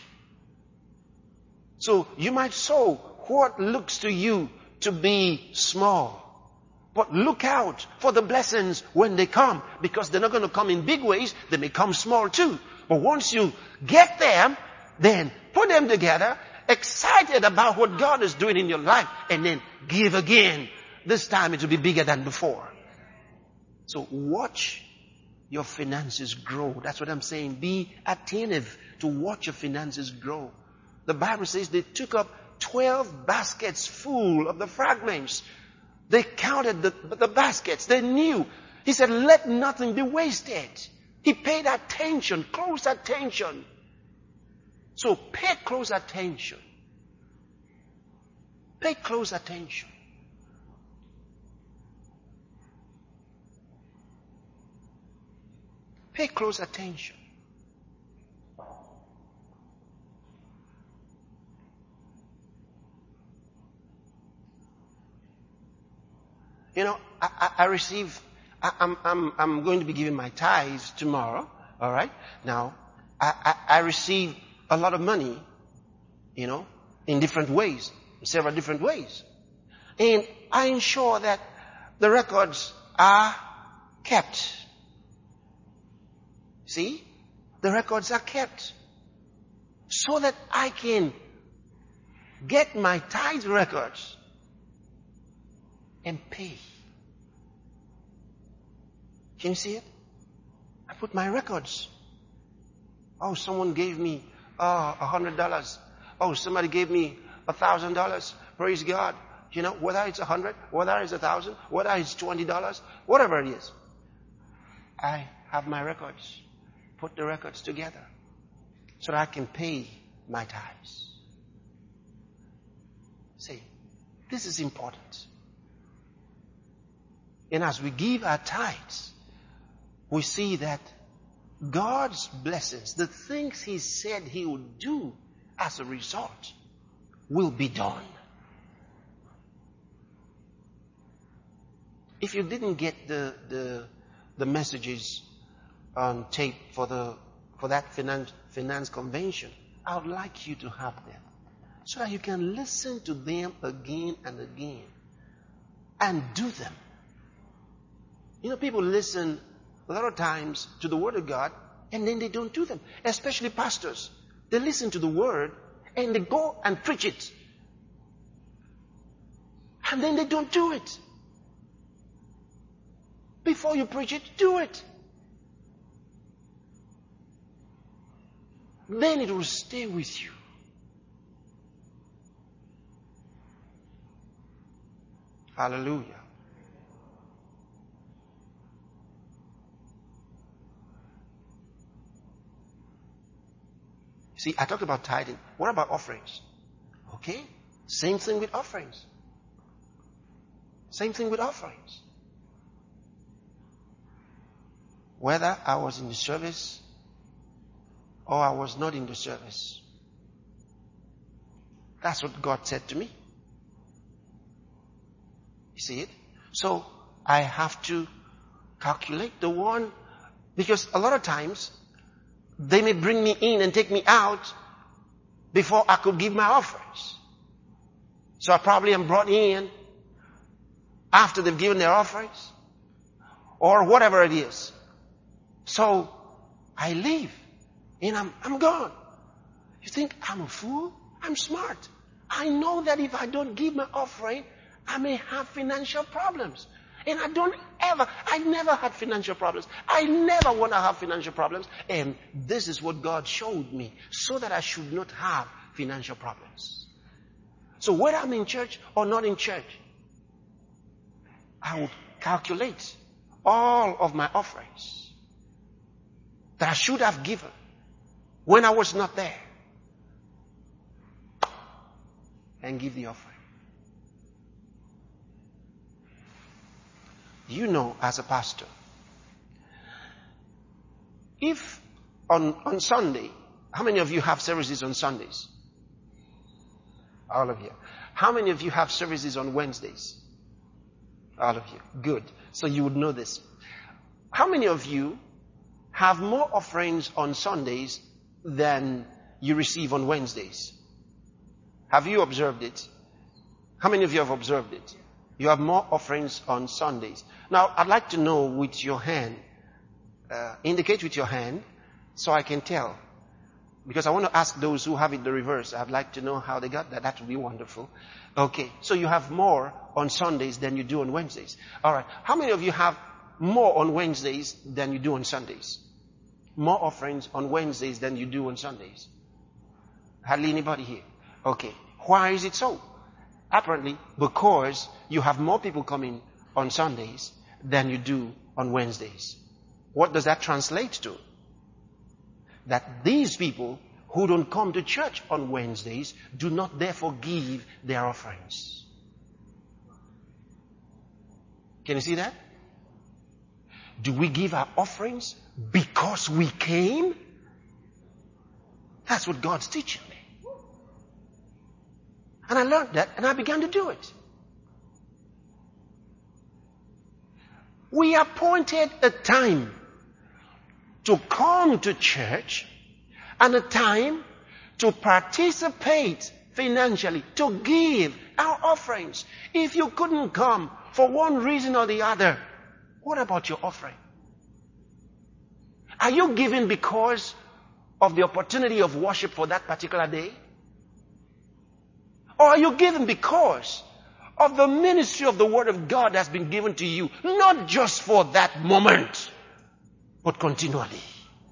So you might sow what looks to you to be small. But look out for the blessings when they come, because they're not going to come in big ways. They may come small too. But once you get them, then put them together, excited about what God is doing in your life, and then give again. This time it will be bigger than before. So watch your finances grow. That's what I'm saying. Be attentive to watch your finances grow. The Bible says they took up twelve baskets full of the fragments. They counted the, the baskets. They knew. He said, let nothing be wasted. He paid attention, close attention. So pay close attention. Pay close attention. Pay close attention. You know, I, I, I receive, I, I'm, I'm, I'm going to be giving my tithes tomorrow. All right. Now, I, I, I receive a lot of money, you know, in different ways, in several different ways. And I ensure that the records are kept. See? The records are kept. So that I can get my tithe records and pay. Can you see it? I put my records. Oh, someone gave me a hundred dollars. Oh, somebody gave me a thousand dollars. Praise God. You know, whether it's a hundred, whether it's a thousand, whether it's twenty dollars, whatever it is. I have my records. Put the records together so that I can pay my tithes. See, this is important. And as we give our tithes, we see that God's blessings, the things He said He would do as a result, will be done. If you didn't get the, the, the messages on tape for the, for that finance, finance convention, I would like you to have them so that you can listen to them again and again and do them. You know, people listen a lot of times to the Word of God and then they don't do them. Especially pastors. They listen to the Word and they go and preach it. And then they don't do it. Before you preach it, do it. Then it will stay with you. Hallelujah. See, I talked about tithing. What about offerings? Okay? Same thing with offerings. Same thing with offerings. Whether I was in the service or I was not in the service. That's what God said to me. You see it? So I have to calculate the one, because a lot of times they may bring me in and take me out before I could give my offerings. So I probably am brought in after they've given their offerings or whatever it is. So I leave and I'm, I'm gone. You think I'm a fool? I'm smart. I know that if I don't give my offering, I may have financial problems. And I don't ever, I never had financial problems. I never want to have financial problems. And this is what God showed me so that I should not have financial problems. So whether I'm in church or not in church, I would calculate all of my offerings that I should have given when I was not there and give the offering. You know, as a pastor, if on, on Sunday, how many of you have services on Sundays? All of you. How many of you have services on Wednesdays? All of you. Good. So you would know this. How many of you have more offerings on Sundays than you receive on Wednesdays? Have you observed it? How many of you have observed it? You have more offerings on Sundays. Now, I'd like to know with your hand, uh, indicate with your hand, so I can tell. Because I want to ask those who have it the reverse. I'd like to know how they got that. That would be wonderful. Okay, so you have more on Sundays than you do on Wednesdays. All right. How many of you have more on Wednesdays than you do on Sundays? More offerings on Wednesdays than you do on Sundays? Hardly anybody here. Okay. Why is it so? Apparently, because you have more people coming on Sundays than you do on Wednesdays. What does that translate to? That these people who don't come to church on Wednesdays do not therefore give their offerings. Can you see that? Do we give our offerings because we came? That's what God's teaching me. And I learned that and I began to do it. We appointed a time to come to church and a time to participate financially, to give our offerings. If you couldn't come for one reason or the other, what about your offering? Are you giving because of the opportunity of worship for that particular day? Or are you giving because of the ministry of the Word of God that's been given to you, not just for that moment, but continually?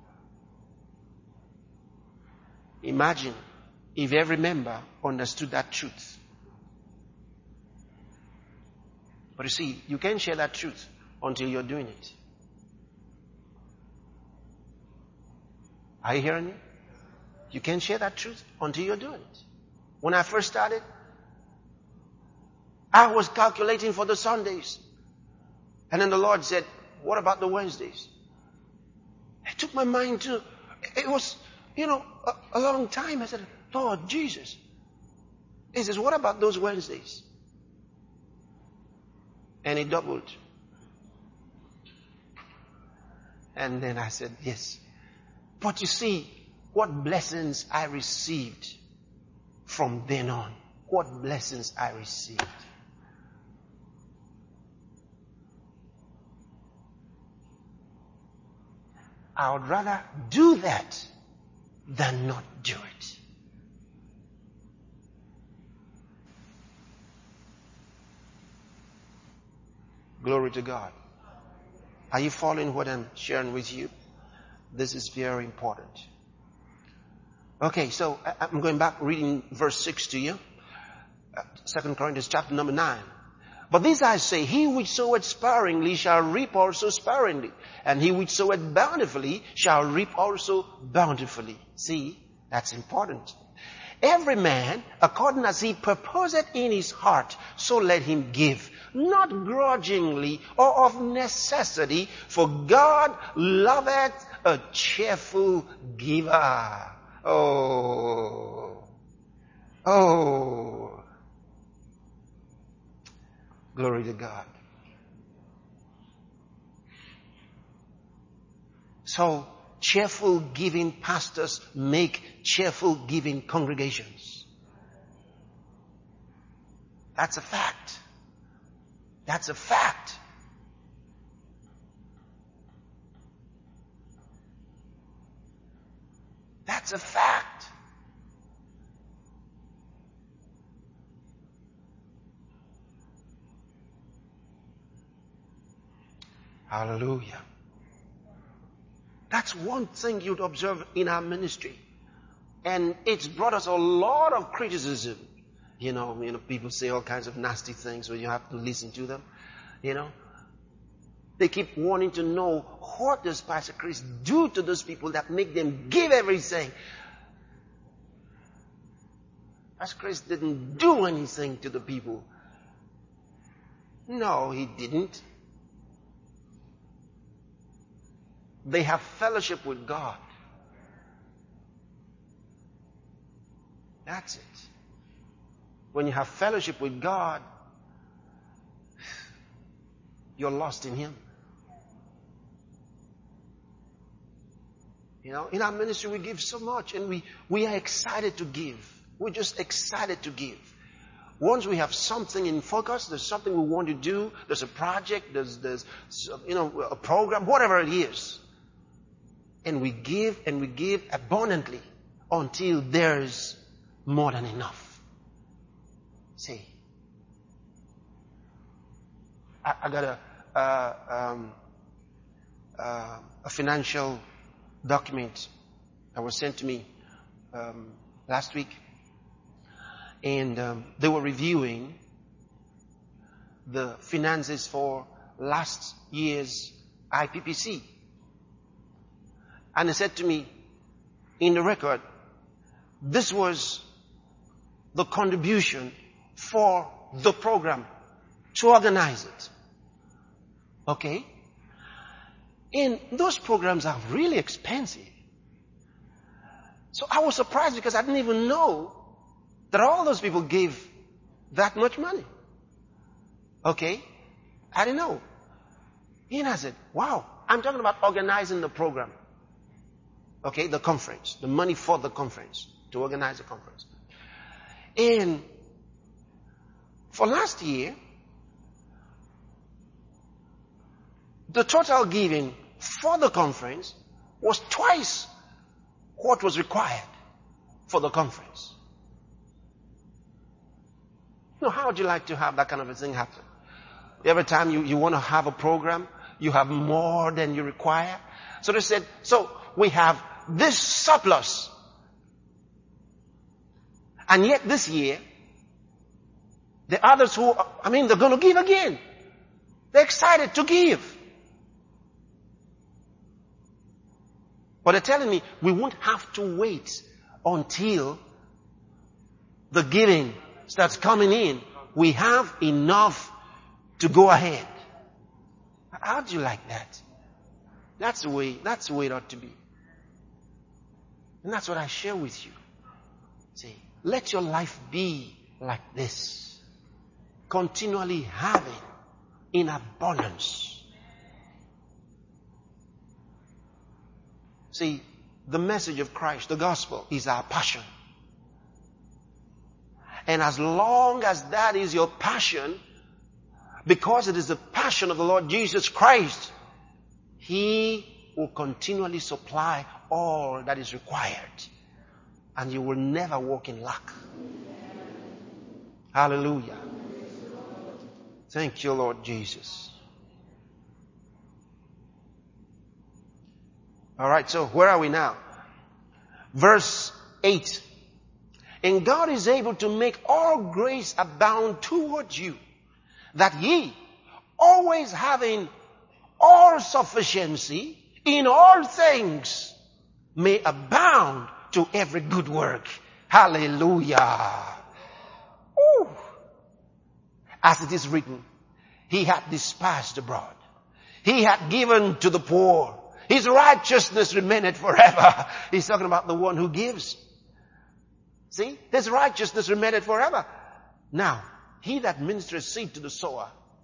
Imagine if every member understood that truth. But you see, you can't share that truth until you're doing it. Are you hearing me? You can't share that truth until you're doing it. When I first started, I was calculating for the Sundays. And then the Lord said, what about the Wednesdays? It took my mind to, it was, you know, a, a long time. I said, Lord Jesus. He says, what about those Wednesdays? And it doubled. And then I said, yes. But you see, what blessings I received from then on. What blessings I received. I would rather do that than not do it. Glory to God. Are you following what I'm sharing with you? This is very important. Okay, so I'm going back reading verse six to you. Second Corinthians chapter number nine. But this I say, he which soweth sparingly shall reap also sparingly, and he which soweth bountifully shall reap also bountifully. See, that's important. Every man, according as he purposeth in his heart, so let him give, not grudgingly or of necessity, for God loveth a cheerful giver. Oh, oh. Glory to God. So, cheerful giving pastors make cheerful giving congregations. That's a fact. That's a fact. That's a fact. Hallelujah. That's one thing you'd observe in our ministry. And it's brought us a lot of criticism. You know, you know, people say all kinds of nasty things when you have to listen to them. You know. They keep wanting to know, what does Pastor Chris do to those people that make them give everything? Pastor Chris didn't do anything to the people. No, he didn't. They have fellowship with God. That's it. When you have fellowship with God, you're lost in Him. You know, in our ministry we give so much and we, we are excited to give. We're just excited to give. Once we have something in focus, there's something we want to do, there's a project, there's, there's you know, a program, whatever it is. And we give and we give abundantly until there's more than enough. See, I, I got a, uh, um, uh, a financial document that was sent to me um, last week. And um, they were reviewing the finances for last year's I P P C. And they said to me, in the record, this was the contribution for the program to organize it. Okay? And those programs are really expensive. So I was surprised because I didn't even know that all those people gave that much money. Okay? I didn't know. And I said, wow, I'm talking about organizing the program. Okay, the conference, the money for the conference, to organize the conference. And for last year, the total giving for the conference was twice what was required for the conference. Now, how would you like to have that kind of a thing happen? Every time you, you want to have a program, you have more than you require. So they said, so we have this surplus. And yet this year, the others who, I mean, they're going to give again. They're excited to give. But they're telling me we won't have to wait until the giving starts coming in. We have enough to go ahead. How do you like that? That's the way, that's the way it ought to be. And that's what I share with you. See, let your life be like this. Continually having in abundance. See, the message of Christ, the gospel, is our passion. And as long as that is your passion, because it is the passion of the Lord Jesus Christ, He will continually supply all that is required. And you will never walk in lack. Hallelujah. Thank you, Lord Jesus. All right, so where are we now? Verse eight. And God is able to make all grace abound towards you, that ye, always having all sufficiency in all things, may abound to every good work. Hallelujah. Ooh. As it is written, He hath dispersed abroad. He hath given to the poor. His righteousness remaineth forever. He's talking about the one who gives. See? His righteousness remaineth forever. Now, he that ministereth seed to the sower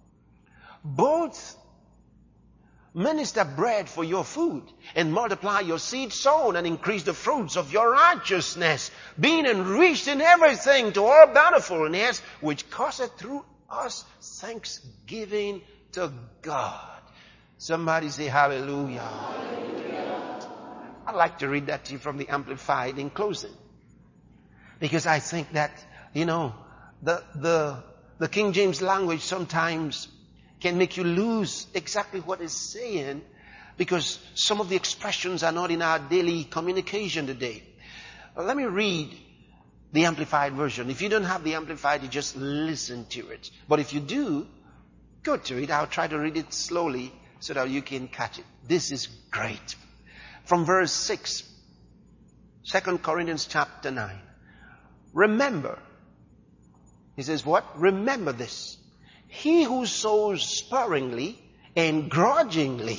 both minister bread for your food, and multiply your seed sown, and increase the fruits of your righteousness, being enriched in everything to all bountifulness, which causeth through us thanksgiving to God. Somebody say hallelujah. Hallelujah. I'd like to read that to you from the Amplified in closing, because I think that, you know, the the the King James language sometimes can make you lose exactly what it's saying, because some of the expressions are not in our daily communication today. Well, let me read the Amplified version. If you don't have the Amplified, you just listen to it. But if you do, go to it. I'll try to read it slowly so that you can catch it. This is great. From verse six, Second Corinthians chapter nine. Remember, he says what? Remember this. He who sows sparingly and grudgingly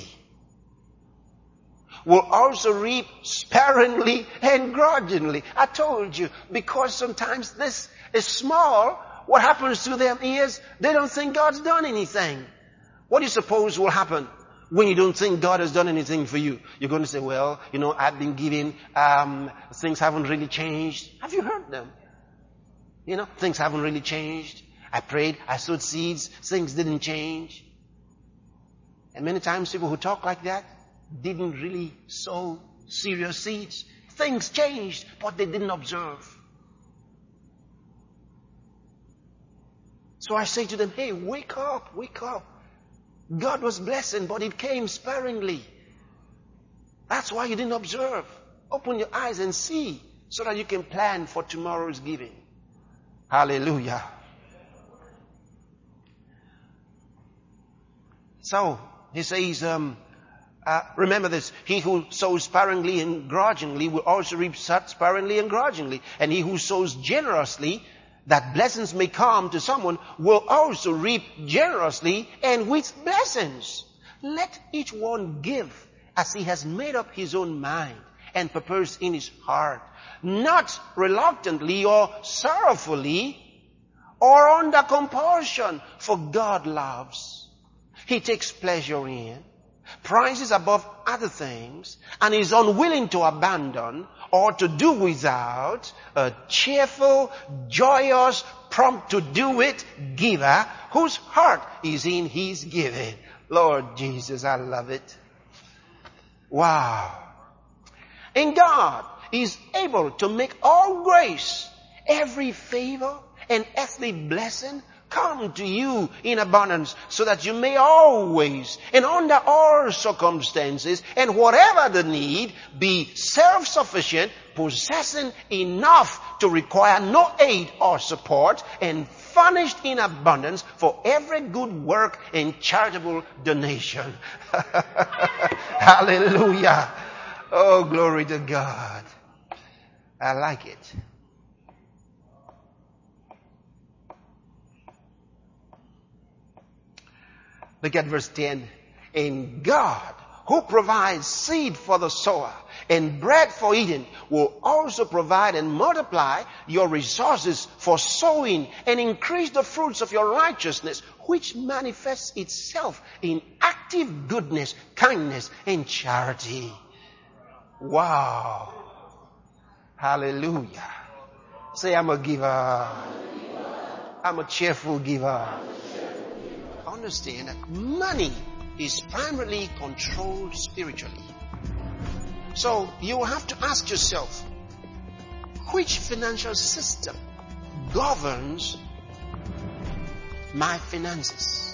will also reap sparingly and grudgingly. I told you, because sometimes this is small, what happens to them is they don't think God's done anything. What do you suppose will happen when you don't think God has done anything for you? You're going to say, well, you know, I've been giving, um, things haven't really changed. Have you heard them? You know, things haven't really changed. I prayed, I sowed seeds, things didn't change. And many times people who talk like that didn't really sow serious seeds. Things changed, but they didn't observe. So I say to them, hey, wake up, wake up. God was blessing, but it came sparingly. That's why you didn't observe. Open your eyes and see, so that you can plan for tomorrow's giving. Hallelujah. So, he says, um, uh, remember this, he who sows sparingly and grudgingly will also reap sparingly and grudgingly. And he who sows generously, that blessings may come to someone, will also reap generously and with blessings. Let each one give as he has made up his own mind and purpose in his heart, not reluctantly or sorrowfully or under compulsion, for God loves. He takes pleasure in, prizes above other things, and is unwilling to abandon or to do without a cheerful, joyous, prompt to do it giver whose heart is in his giving. Lord Jesus, I love it. Wow. And God is able to make all grace, every favor, and earthly blessing come to you in abundance, so that you may always and under all circumstances and whatever the need be self-sufficient, possessing enough to require no aid or support, and furnished in abundance for every good work and charitable donation. Hallelujah. Oh, glory to God. I like it. Look at verse ten. And God, who provides seed for the sower and bread for eating, will also provide and multiply your resources for sowing and increase the fruits of your righteousness, which manifests itself in active goodness, kindness, and charity. Wow. Hallelujah. Say, I'm a giver. I'm a cheerful giver. Understand that money is primarily controlled spiritually. So you have to ask yourself, which financial system governs my finances?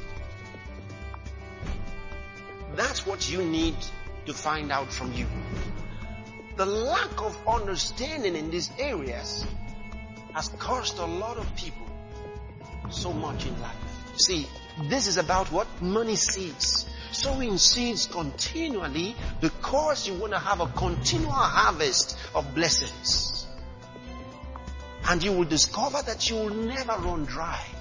That's what you need to find out from you. The lack of understanding in these areas has cost a lot of people so much in life. See, this is about what? Money seeds. Sowing seeds continually, because you want to have a continual harvest of blessings. And you will discover that you will never run dry.